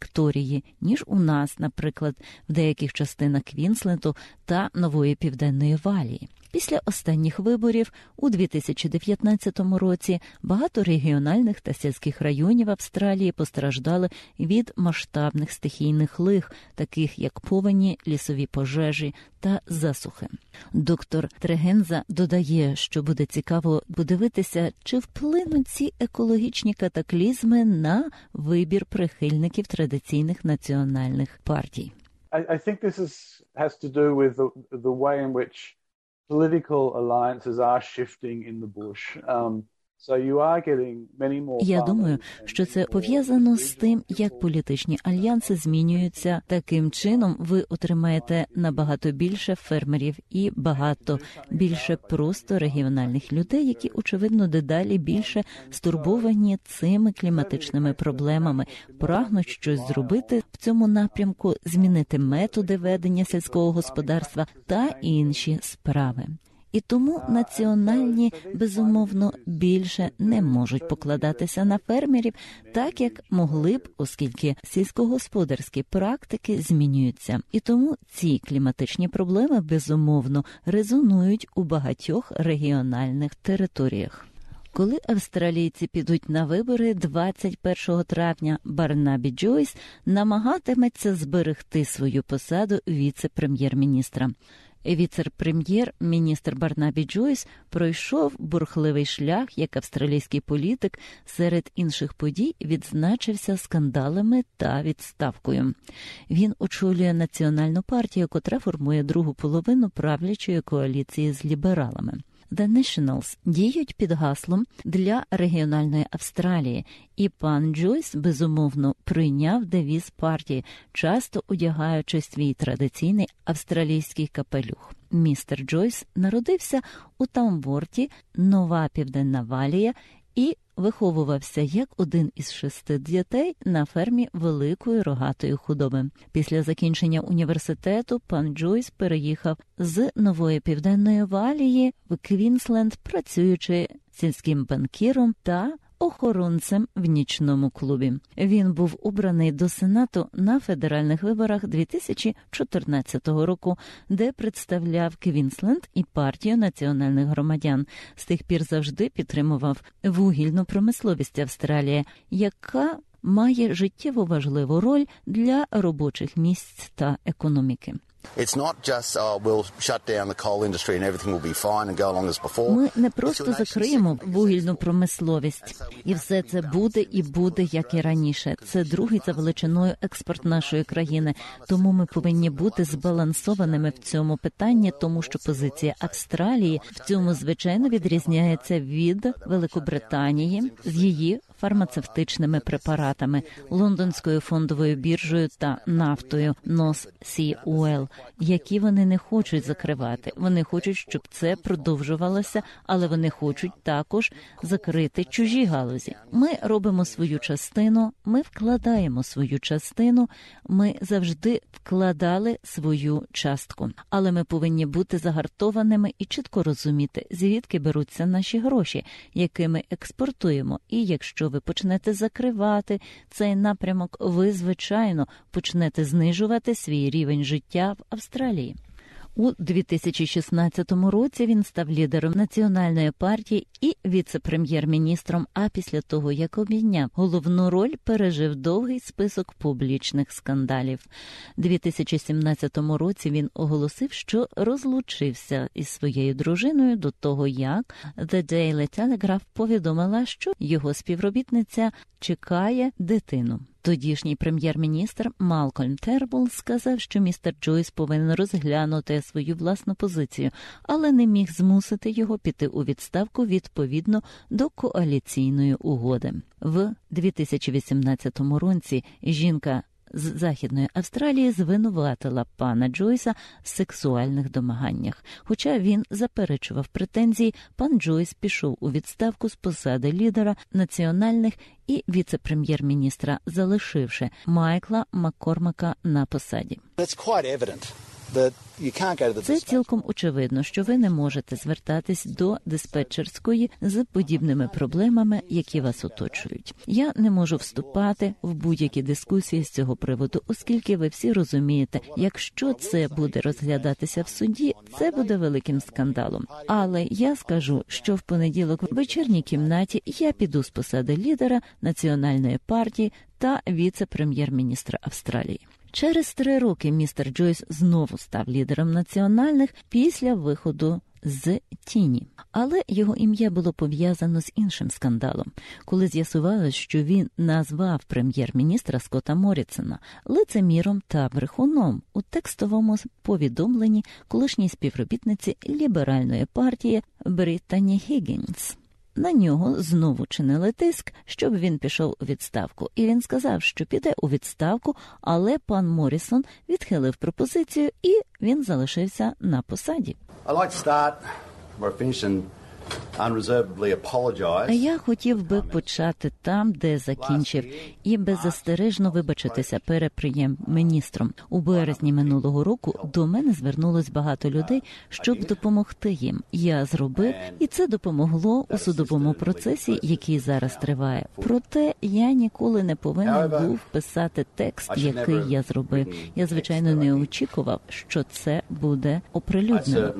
Вікторії, ніж у нас, наприклад, в деяких частинах Квінсленду та Нової Південної Валії. Після останніх виборів у дві тисячі дев'ятнадцятому році багато регіональних та сільських районів Австралії постраждали від масштабних стихійних лих, таких як повені, лісові пожежі та засухи. Доктор Трегенза додає, що буде цікаво подивитися, чи вплинуть ці екологічні катаклізми на вибір прихильників традиційних національних партій. I, I think this is, has to do with the, the way in which political alliances are shifting in the bush. Um, so you are getting many more. Я думаю, що це пов'язано з тим, як політичні альянси змінюються. Таким чином ви отримаєте набагато більше фермерів і багато більше просто регіональних людей, які, очевидно, дедалі більше стурбовані цими кліматичними проблемами, прагнуть щось зробити в цьому напрямку, змінити методи ведення сільського господарства та інші справи. І тому національні, безумовно, більше не можуть покладатися на фермерів так, як могли б, оскільки сільськогосподарські практики змінюються. І тому ці кліматичні проблеми, безумовно, резонують у багатьох регіональних територіях. Коли австралійці підуть на вибори двадцять першого травня, Барнабі Джойс намагатиметься зберегти свою посаду віце-прем'єр-міністра. Віце-прем'єр-міністр Барнабі Джойс пройшов бурхливий шлях як австралійський політик, серед інших подій відзначився скандалами та відставкою. Він очолює національну партію, котра формує другу половину правлячої коаліції з лібералами. The Nationals діють під гаслом «Для регіональної Австралії», і пан Джойс, безумовно, прийняв девіз партії, часто одягаючи свій традиційний австралійський капелюх. Містер Джойс народився у Тамворті, Нова Південна Валія, і виховувався як один із шести дітей на фермі великої рогатої худоби. Після закінчення університету пан Джойс переїхав з Нової Південної Валії в Квінсленд, працюючи сільським банкіром та охоронцем в нічному клубі. Він був обраний до Сенату на федеральних виборах дві тисячі чотирнадцятого року, де представляв Квінсленд і партію національних громадян. З тих пір завжди підтримував вугільну промисловість Австралії, яка має життєво важливу роль для робочих місць та економіки. Ми не просто закриємо вугільну промисловість, і все це буде і буде, як і раніше. Це другий за величиною експорт нашої країни, тому ми повинні бути збалансованими в цьому питанні, тому що позиція Австралії в цьому, звичайно, відрізняється від Великобританії з її фармацевтичними препаратами, лондонською фондовою біржею та нафтою North Sea Oil, які вони не хочуть закривати. Вони хочуть, щоб це продовжувалося, але вони хочуть також закрити чужі галузі. Ми робимо свою частину, ми вкладаємо свою частину, ми завжди вкладали свою частку. Але ми повинні бути загартованими і чітко розуміти, звідки беруться наші гроші, які ми експортуємо. І якщо ви почнете закривати цей напрямок, ви, звичайно, почнете знижувати свій рівень життя в Австралії. У дві тисячі шістнадцятому році він став лідером національної партії і віце-прем'єр-міністром, а після того, як обійняв головну роль, пережив довгий список публічних скандалів. У дві тисячі сімнадцятому році він оголосив, що розлучився із своєю дружиною до того, як The Daily Telegraph повідомила, що його співробітниця чекає дитину. Тодішній прем'єр-міністр Малкольм Тербул сказав, що містер Джойс повинен розглянути свою власну позицію, але не міг змусити його піти у відставку відповідно до коаліційної угоди. В дві тисячі вісімнадцятому році жінка з Західної Австралії звинуватила пана Джойса в сексуальних домаганнях. Хоча він заперечував претензії, пан Джойс пішов у відставку з посади лідера національних і віце-прем'єр-міністра, залишивши Майкла Маккормака на посаді. Це цілком очевидно, що ви не можете звертатись до диспетчерської з подібними проблемами, які вас оточують. Я не можу вступати в будь-які дискусії з цього приводу, оскільки ви всі розумієте, якщо це буде розглядатися в суді, це буде великим скандалом. Але я скажу, що в понеділок в вечірній кімнаті я піду з посади лідера Національної партії та віце-прем'єр-міністра Австралії. Через три роки містер Джойс знову став лідером національних після виходу з тіні. Але його ім'я було пов'язано з іншим скандалом, коли з'ясувалось, що він назвав прем'єр-міністра Скотта Моррісона лицеміром та брехуном у текстовому повідомленні колишній співробітниці ліберальної партії Бріттані Гіггінс. На нього знову чинили тиск, щоб він пішов у відставку. І він сказав, що піде у відставку, але пан Моррісон відхилив пропозицію і він залишився на посаді. Я хотів би почати там, де закінчив, і беззастережно вибачитися перед прем'єр-міністром. У березні минулого року до мене звернулось багато людей, щоб допомогти їм. Я зробив, і це допомогло у судовому процесі, який зараз триває. Проте я ніколи не повинен був писати текст, який я зробив. Я, звичайно, не очікував, що це буде оприлюднено.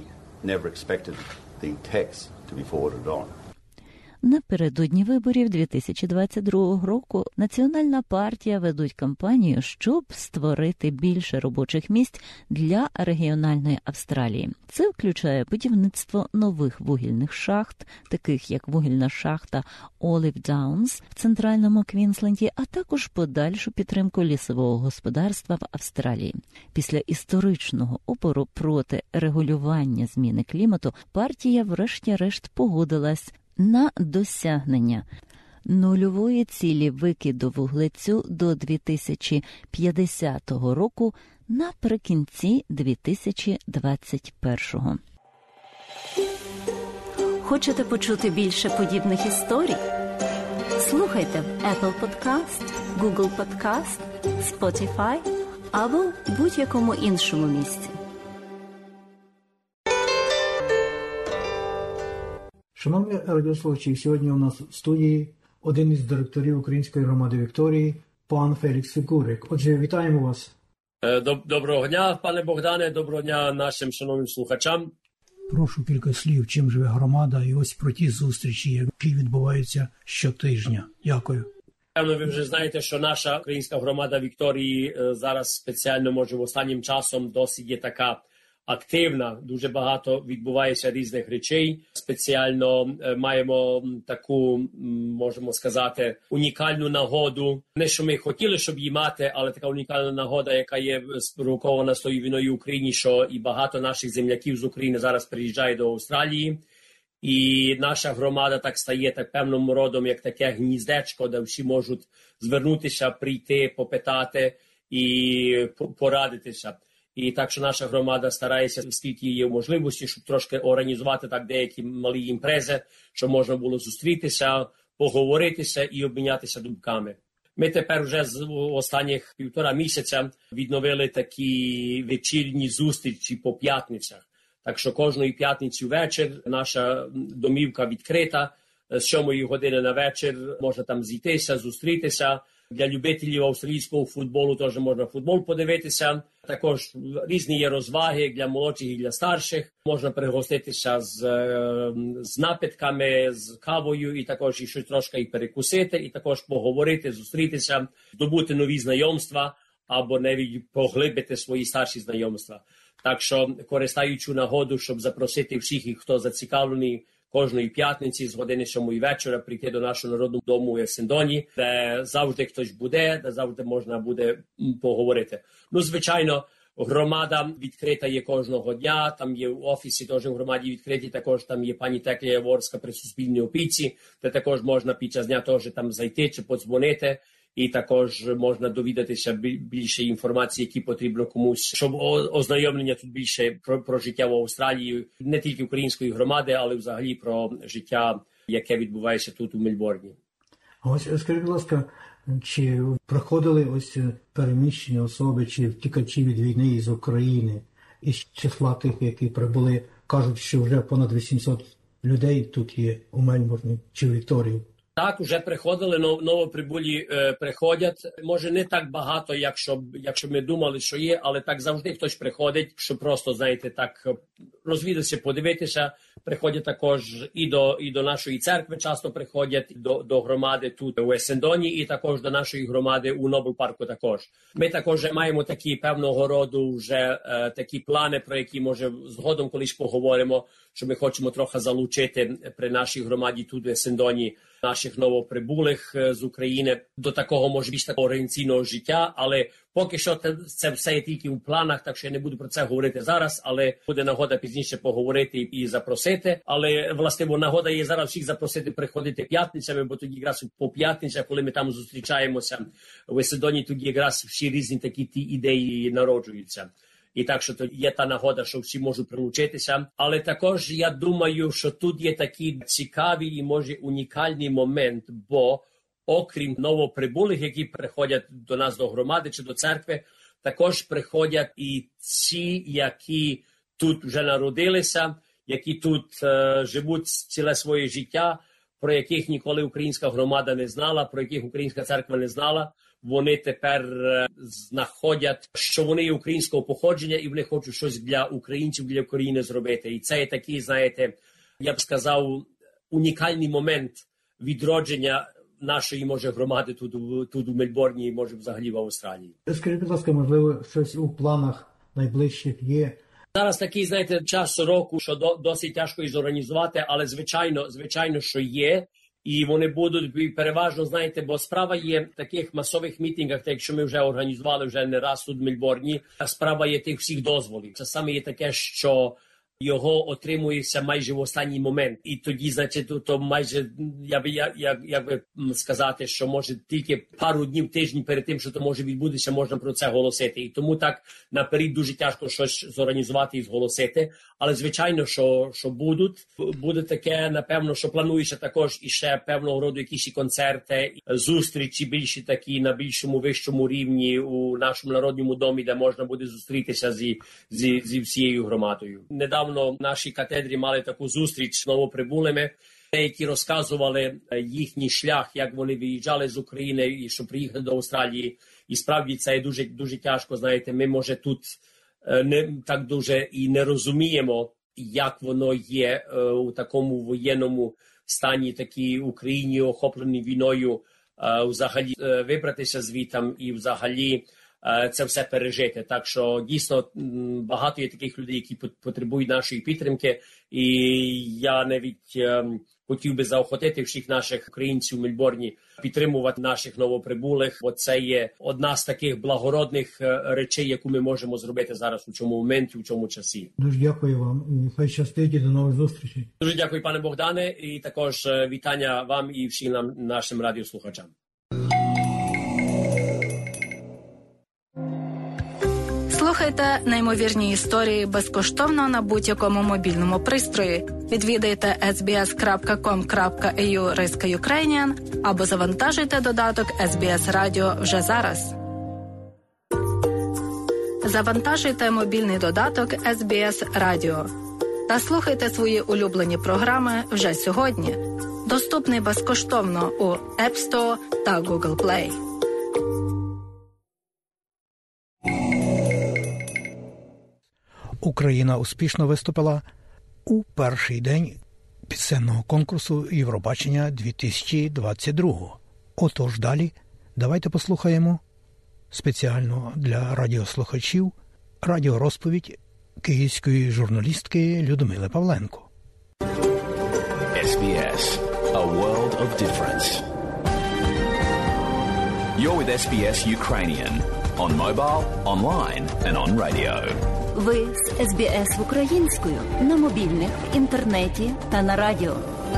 The text to be forwarded on. Напередодні виборів дві тисячі двадцять другого року Національна партія ведуть кампанію, щоб створити більше робочих місць для регіональної Австралії. Це включає будівництво нових вугільних шахт, таких як вугільна шахта Olive Downs в центральному Квінсленді, а також подальшу підтримку лісового господарства в Австралії. Після історичного опору проти регулювання зміни клімату партія врешті-решт погодилась на досягнення нульової цілі викиду вуглецю до дві тисячі п'ятдесятого року наприкінці дві тисячі двадцять першого. Хочете почути більше подібних історій? Слухайте в Apple Podcast, Google Podcast, Spotify або в будь-якому іншому місці. Шановні радіослухачі, сьогодні у нас в студії один із директорів Української громади Вікторії, пан Фелікс Фігурик. Отже, вітаємо вас. Доброго дня, пане Богдане, доброго дня нашим шановним слухачам. Прошу кілька слів, чим живе громада, і ось про ті зустрічі, які відбуваються щотижня. Дякую. Певно, ви вже знаєте, що наша українська громада Вікторії зараз спеціально, може, останнім часом досить є така активна, дуже багато відбувається різних речей. Спеціально маємо таку, можемо сказати, унікальну нагоду. Не, що ми хотіли, щоб її мати, але така унікальна нагода, яка є спровокована з тою війною в Україні, що і багато наших земляків з України зараз приїжджає до Австралії. І наша громада так стає так певним родом, як таке гніздечко, де всі можуть звернутися, прийти, попитати і порадитися. І так, що наша громада старається, скільки є можливості, щоб трошки організувати так деякі малі імпрези, щоб можна було зустрітися, поговоритися і обмінятися думками. Ми тепер вже з останніх півтора місяця відновили такі вечірні зустрічі по п'ятницях. Так що кожної п'ятниці вечір наша домівка відкрита, з сьомої години на вечір можна там зійтися, зустрітися. Для любителів австралійського футболу теж можна футбол подивитися. Також різні є розваги для молодших і для старших. Можна пригоститися з, з напитками, з кавою, і також і щось трошки і перекусити, і також поговорити, зустрітися, здобути нові знайомства або навіть поглибити свої старші знайомства. Так що, користаючи нагоду, щоб запросити всіх, хто зацікавлений, кожної п'ятниці з години сьомої вечора прийти до нашого народного дому у Есендоні, де завжди хтось буде, де завжди можна буде поговорити. Ну, звичайно, громада відкрита є кожного дня, там є в офісі теж в громаді відкриті, також там є пані Текля Яворська при суспільній опіці, де також можна під час дня теж там зайти чи подзвонити. І також можна довідатися більше інформації, які потрібно комусь, щоб ознайомлення тут більше про, про життя в Австралії, не тільки української громади, але взагалі про життя, яке відбувається тут у Мельбурні. Ось, скажіть, будь ласка, Чи проходили ось переміщені особи, чи втікачі від війни із України, із числа тих, які прибули, кажуть, що вже понад вісімсот людей тут є у Мельбурні чи Вікторії? Так, вже приходили, новоприбулі е, приходять. Може, не так багато, якщо, якщо ми думали, що є, але так завжди хтось приходить, що просто, знаєте, так розвідатися, подивитися. Приходять також і до, і до нашої церкви часто приходять, до, до громади тут у Есендоні, і також до нашої громади у Нобл-парку також. Ми також маємо такі певного роду вже е, такі плани, про які, може, згодом колись поговоримо, що ми хочемо трохи залучити при нашій громаді тут у Есендоні наших новоприбулих з України до такого, може, більш такого організаційного життя, але поки що це все є тільки у планах, так що я не буду про це говорити зараз, але буде нагода пізніше поговорити і запросити. Але, власне, нагода є зараз всіх запросити приходити п'ятницями, бо тоді якраз по п'ятницях, коли ми там зустрічаємося в Есендоні, тоді якраз всі різні такі ті ідеї народжуються. І так, що є та нагода, що всі можуть прилучитися. Але також я думаю, що тут є такий цікавий і, може, унікальний момент, бо окрім новоприбулих, які приходять до нас до громади чи до церкви, також приходять і ці, які тут вже народилися, які тут е, живуть ціле своє життя, про яких ніколи українська громада не знала, про яких українська церква не знала. Вони тепер е, знаходять, що вони є українського походження, і вони хочуть щось для українців, для України зробити. І це є такий, знаєте, я б сказав, унікальний момент відродження нашої, може, громади тут, тут у Мельбурні, може, взагалі в Австралії. Скажіть, будь ласка, можливо, щось у планах найближчих є? Зараз такий, знаєте, час року, що до, досить тяжко і зорганізувати, але звичайно, звичайно, що є. І вони будуть переважно, знаєте, бо справа є в таких масових мітингах, так якщо ми вже організували вже не раз тут в Мельбурні, справа є тих всіх дозволів. Це саме є таке, що його отримується майже в останній момент. І тоді, значить, то, то майже, я би, як, як, як би сказати, що може тільки пару днів, тиждень перед тим, що то може відбутися, можна про це оголосити. І тому так наперед дуже тяжко щось зорганізувати і зголосити. Але, звичайно, що, що будуть. Буде таке, напевно, що планується також і ще певного роду якісь концерти, зустрічі більші такі на більшому, вищому рівні у нашому народному домі, де можна буде зустрітися зі, зі, зі всією громадою. Недавно в нашій катедрі мали таку зустріч з новоприбулими, які розказували їхній шлях, як вони виїжджали з України і що приїхали до Австралії. І справді це дуже, дуже тяжко, знаєте, ми, може, тут не так дуже і не розуміємо, як воно є у такому воєнному стані, такій Україні, охопленій війною, взагалі вибратися звітам і взагалі це все пережити. Так що дійсно багато є таких людей, які потребують нашої підтримки. І я навіть е, хотів би заохотити всіх наших українців у Мельбурні підтримувати наших новоприбулих, бо це є одна з таких благородних речей, яку ми можемо зробити зараз у цьому моменті, у цьому часі. Дуже дякую вам. І хай щастить, і до нових зустрічей. Дуже дякую, пане Богдане, і також вітання вам і всім нам, нашим радіослухачам. Слухайте неймовірні історії безкоштовно на будь-якому мобільному пристрої. Відвідайте ес бі ес крапка ком крапка ей ю ризка Ukrainian або завантажуйте додаток ес бі ес Радіо вже зараз. Завантажуйте мобільний додаток ес бі ес Радіо та слухайте свої улюблені програми вже сьогодні. Доступний безкоштовно у App Store та Google Play. Україна успішно виступила у перший день пісенного конкурсу Євробачення дві тисячі двадцять два. Отож далі давайте послухаємо спеціально для радіослухачів радіорозповідь київської журналістки Людмили Павленко. ес бі ес – A world of difference. You're with ес бі ес Ukrainian on mobile, online and on radio. Ви з ес бі ес українською на мобільних, інтернеті та на радіо.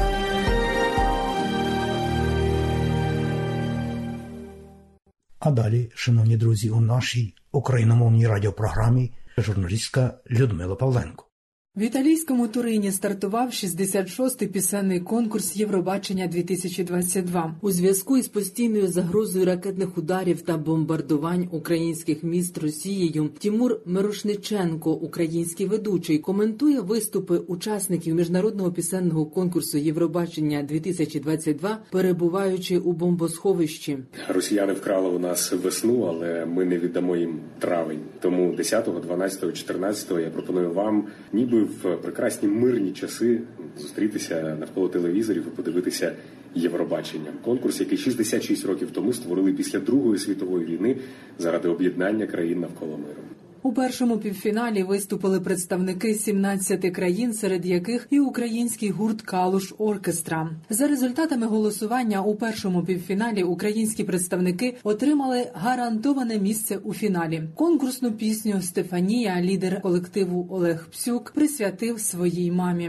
А далі, шановні друзі, у нашій україномовній радіопрограмі журналістка Людмила Павленко. В італійському Турині стартував шістдесят шостий пісенний конкурс Євробачення дві тисячі двадцять два. У зв'язку із постійною загрозою ракетних ударів та бомбардувань українських міст Росією, Тімур Мирошниченко, український ведучий, коментує виступи учасників міжнародного пісенного конкурсу Євробачення дві тисячі двадцять два, перебуваючи у бомбосховищі. Росіяни вкрали у нас весну, але ми не віддамо їм травень. Тому десятого, дванадцятого, чотирнадцятого я пропоную вам ніби в прекрасні мирні часи зустрітися навколо телевізорів і подивитися Євробачення. Конкурс, який шістдесят шість років тому створили після Другої світової війни заради об'єднання країн навколо миру. У першому півфіналі виступили представники сімнадцяти країн, серед яких і український гурт «Калуш Оркестра». За результатами голосування у першому півфіналі українські представники отримали гарантоване місце у фіналі. Конкурсну пісню «Стефанія» лідер колективу Олег Псюк присвятив своїй мамі.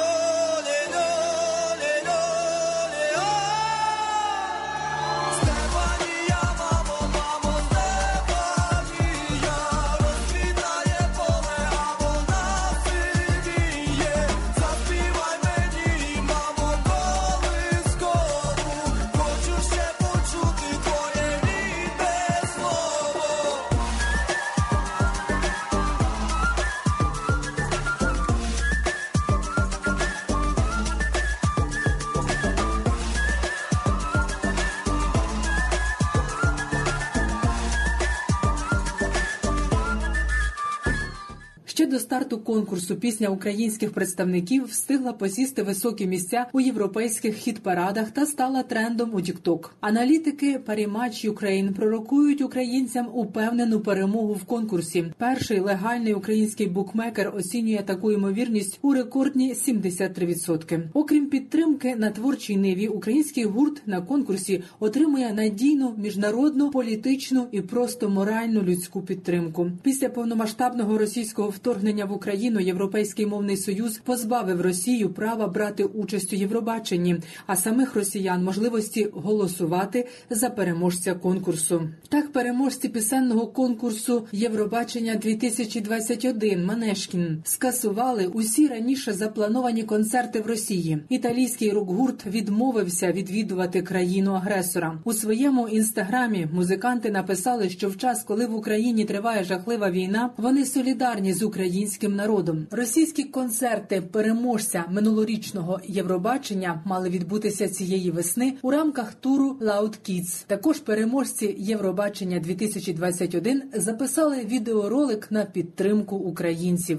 Ще до старту конкурсу пісня українських представників встигла посісти високі місця у європейських хіт-парадах та стала трендом у TikTok. Аналітики Parimatch Ukraine пророкують українцям упевнену перемогу в конкурсі. Перший легальний український букмекер оцінює таку ймовірність у рекордні сімдесят три відсотки. Окрім підтримки на творчій ниві, український гурт на конкурсі отримує надійну міжнародну, політичну і просто моральну людську підтримку. Після повномасштабного російського вторгнення в Україну Європейський мовний союз позбавив Росію права брати участь у Євробаченні, а самих росіян можливості голосувати за переможця конкурсу. Так, переможці пісенного конкурсу Євробачення дві тисячі двадцять один Манешкін скасували усі раніше заплановані концерти в Росії. Італійський рок-гурт відмовився відвідувати країну-агресора. У своєму інстаграмі музиканти написали, що в час, коли в Україні триває жахлива війна, вони солідарні з українським народом. Російські концерти переможця минулорічного Євробачення мали відбутися цієї весни у рамках туру Loud Kids. Також переможці Євробачення дві тисячі двадцять один записали відеоролик на підтримку українців.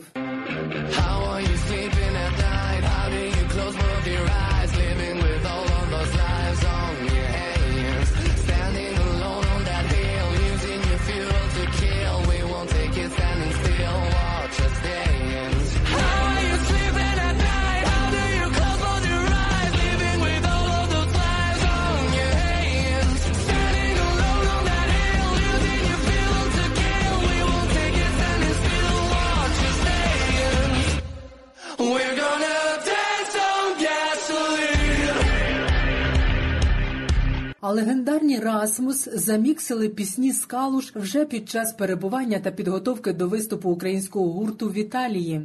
А легендарні Расмус заміксили пісні з «Калуш» вже під час перебування та підготовки до виступу українського гурту в Італії.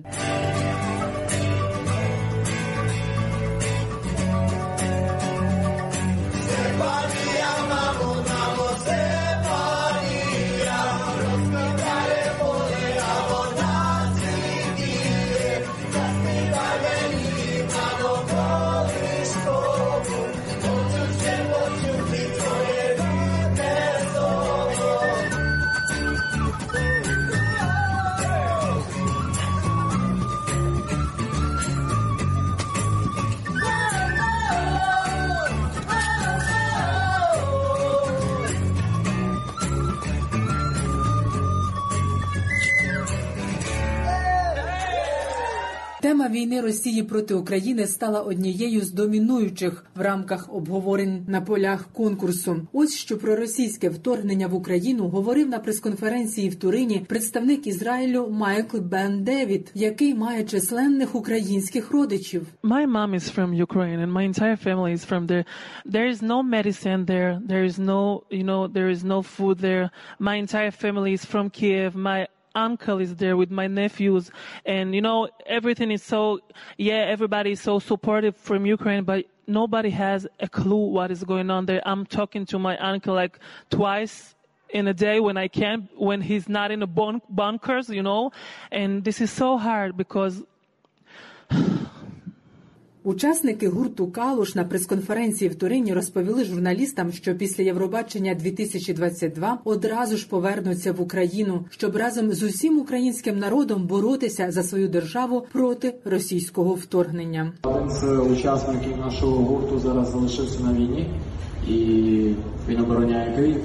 Тема війни Росії проти України стала однією з домінуючих в рамках обговорень на полях конкурсу. Ось що про російське вторгнення в Україну говорив на прес-конференції в Турині представник Ізраїлю Майкл Бен Девід, який має численних українських родичів. My mom is from Ukraine and my entire family is from there. There is no medicine there. There is no, you know, there is no food there. My entire family is from Kiev. My uncle is there with my nephews. And, you know, everything is so, yeah, everybody is so supportive from Ukraine, but nobody has a clue what is going on there. I'm talking to my uncle like twice in a day when I can, when he's not in the bun- bunkers, you know. And this is so hard because... Учасники гурту «Калуш» на прес-конференції в Турині розповіли журналістам, що після Євробачення дві тисячі двадцять два одразу ж повернуться в Україну, щоб разом з усім українським народом боротися за свою державу проти російського вторгнення. Один з учасників нашого гурту зараз залишився на війні, і він обороняє Київ.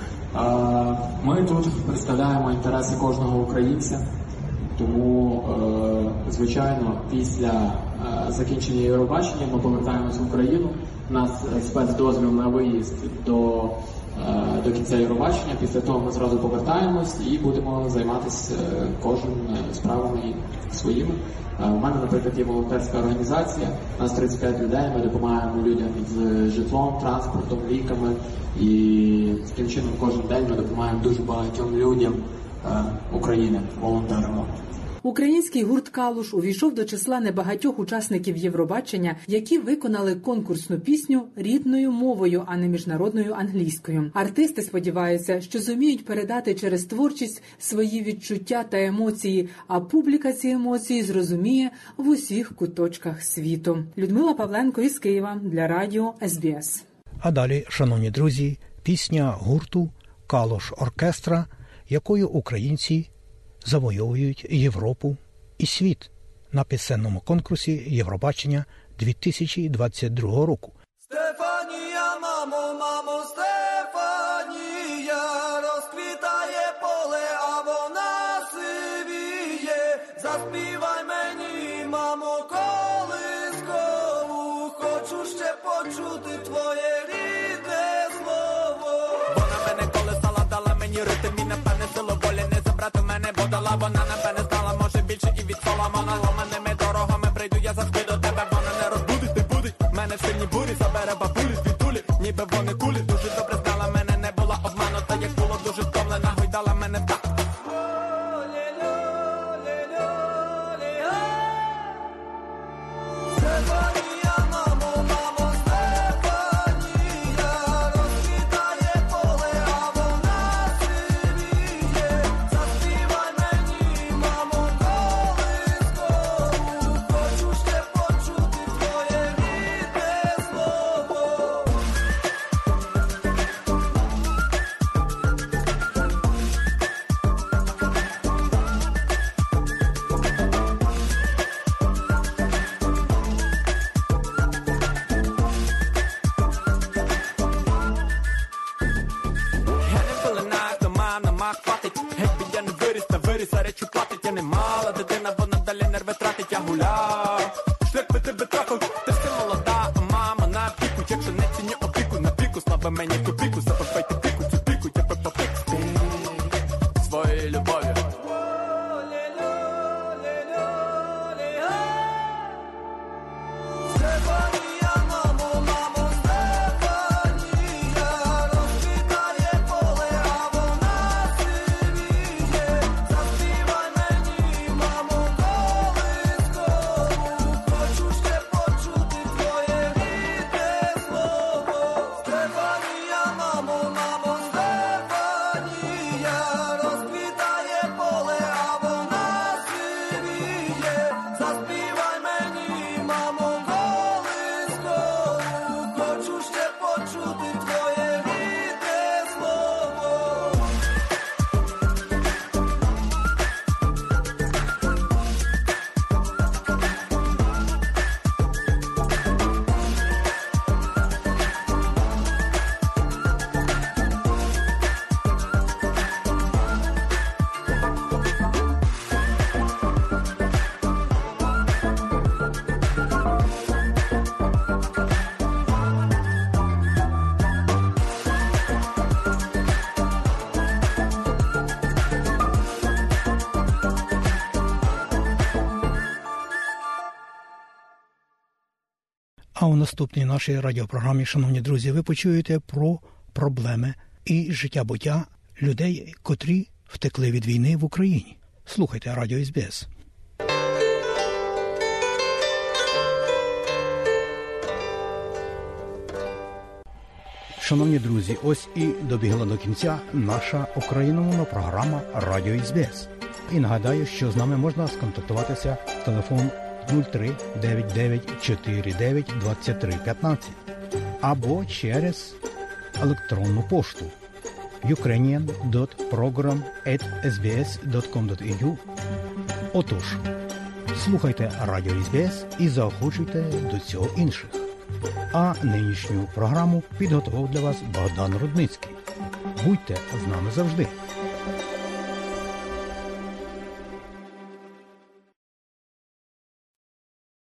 Ми тут представляємо інтереси кожного українця, тому, звичайно, після закінчення Євробачення ми повертаємося в Україну. У нас спецдозвіл на виїзд до, до кінця Євробачення. Після того ми зразу повертаємось і будемо займатися кожен справами своїми. У мене, наприклад, є волонтерська організація. У нас тридцять п'ять людей, ми допомагаємо людям з житлом, транспортом, ліками. І таким чином кожен день ми допомагаємо дуже багатьом людям України, волонтерам. Український гурт «Калуш» увійшов до числа небагатьох учасників Євробачення, які виконали конкурсну пісню рідною мовою, а не міжнародною англійською. Артисти сподіваються, що зуміють передати через творчість свої відчуття та емоції, а публіка ці емоції зрозуміє в усіх куточках світу. Людмила Павленко із Києва для радіо ес бі ес. А далі, шановні друзі, пісня гурту «Калуш оркестра», якою українці завойовують Європу і світ на пісенному конкурсі Євробачення дві тисячі двадцять другого року. Стефанія, мамо, мамо, Стефанія, розквітає поле, а вона сивіє. Заспівай мені, мамо, колискову, хочу ще почути твоє рідне слово. Вона мене колесала, дала мені ритм і напевне силу волі не забрати мене, бо дала вона напевне стала, може більше і від Соломона. Ломаними дорогами прийду я завжди до тебе, вона не розбудить, не будить мене в сильній бурі, забере бабулі звідтулі, ніби вони кулі. Дуже добре знала мене, не була обманута, як було дуже втомлена, гойдала мене так. Стефанія, мамо, мамо, Стефанія, розквітає поле, а вона сивіє. Заспівай мені, мамо, колискову, хочу ще почути твоє рідне слово. Я не пеленах, то мама мах хватить. Якби я не виріс, та виріс, а речу платить. Я не мала дитина, вона далі нерви тратить. Я гуляв, шлях би тебе трахав. Ти все молода, а мама на піку. Якщо не ціню опіку, на піку, слава мені копіку. Запопайте піку, цю піку, я попик своєю любов'ю. Стефанія, мамо, мамо, Стефанія, розквітає поле, а вона сивіє. Заспівай мені, мамо, колискову, хочу ще почути твоє рідне слово. Стефанія, мамо, мамо, Стефанія, розквітає поле, а вона сивіє. Заспівай мені, мамо, колискову, хочу ще почути твоє рідне слово. А у наступній нашій радіопрограмі, шановні друзі, ви почуєте про проблеми і життя-буття людей, котрі втекли від війни в Україні. Слухайте Радіо ес бі ес. Шановні друзі, ось і добігла до кінця наша україномовна програма Радіо ес бі ес. І нагадаю, що з нами можна сконтактуватися в телефон нуль три дев'ять дев'ять чотири дев'ять двадцять три п'ятнадцять або через електронну пошту ukrainian dot program at s b s dot com dot e u. Отож, слухайте Радіо ес бі ес і заохочуйте до цього інших. А нинішню програму підготував для вас Богдан Рудницький. Будьте з нами завжди.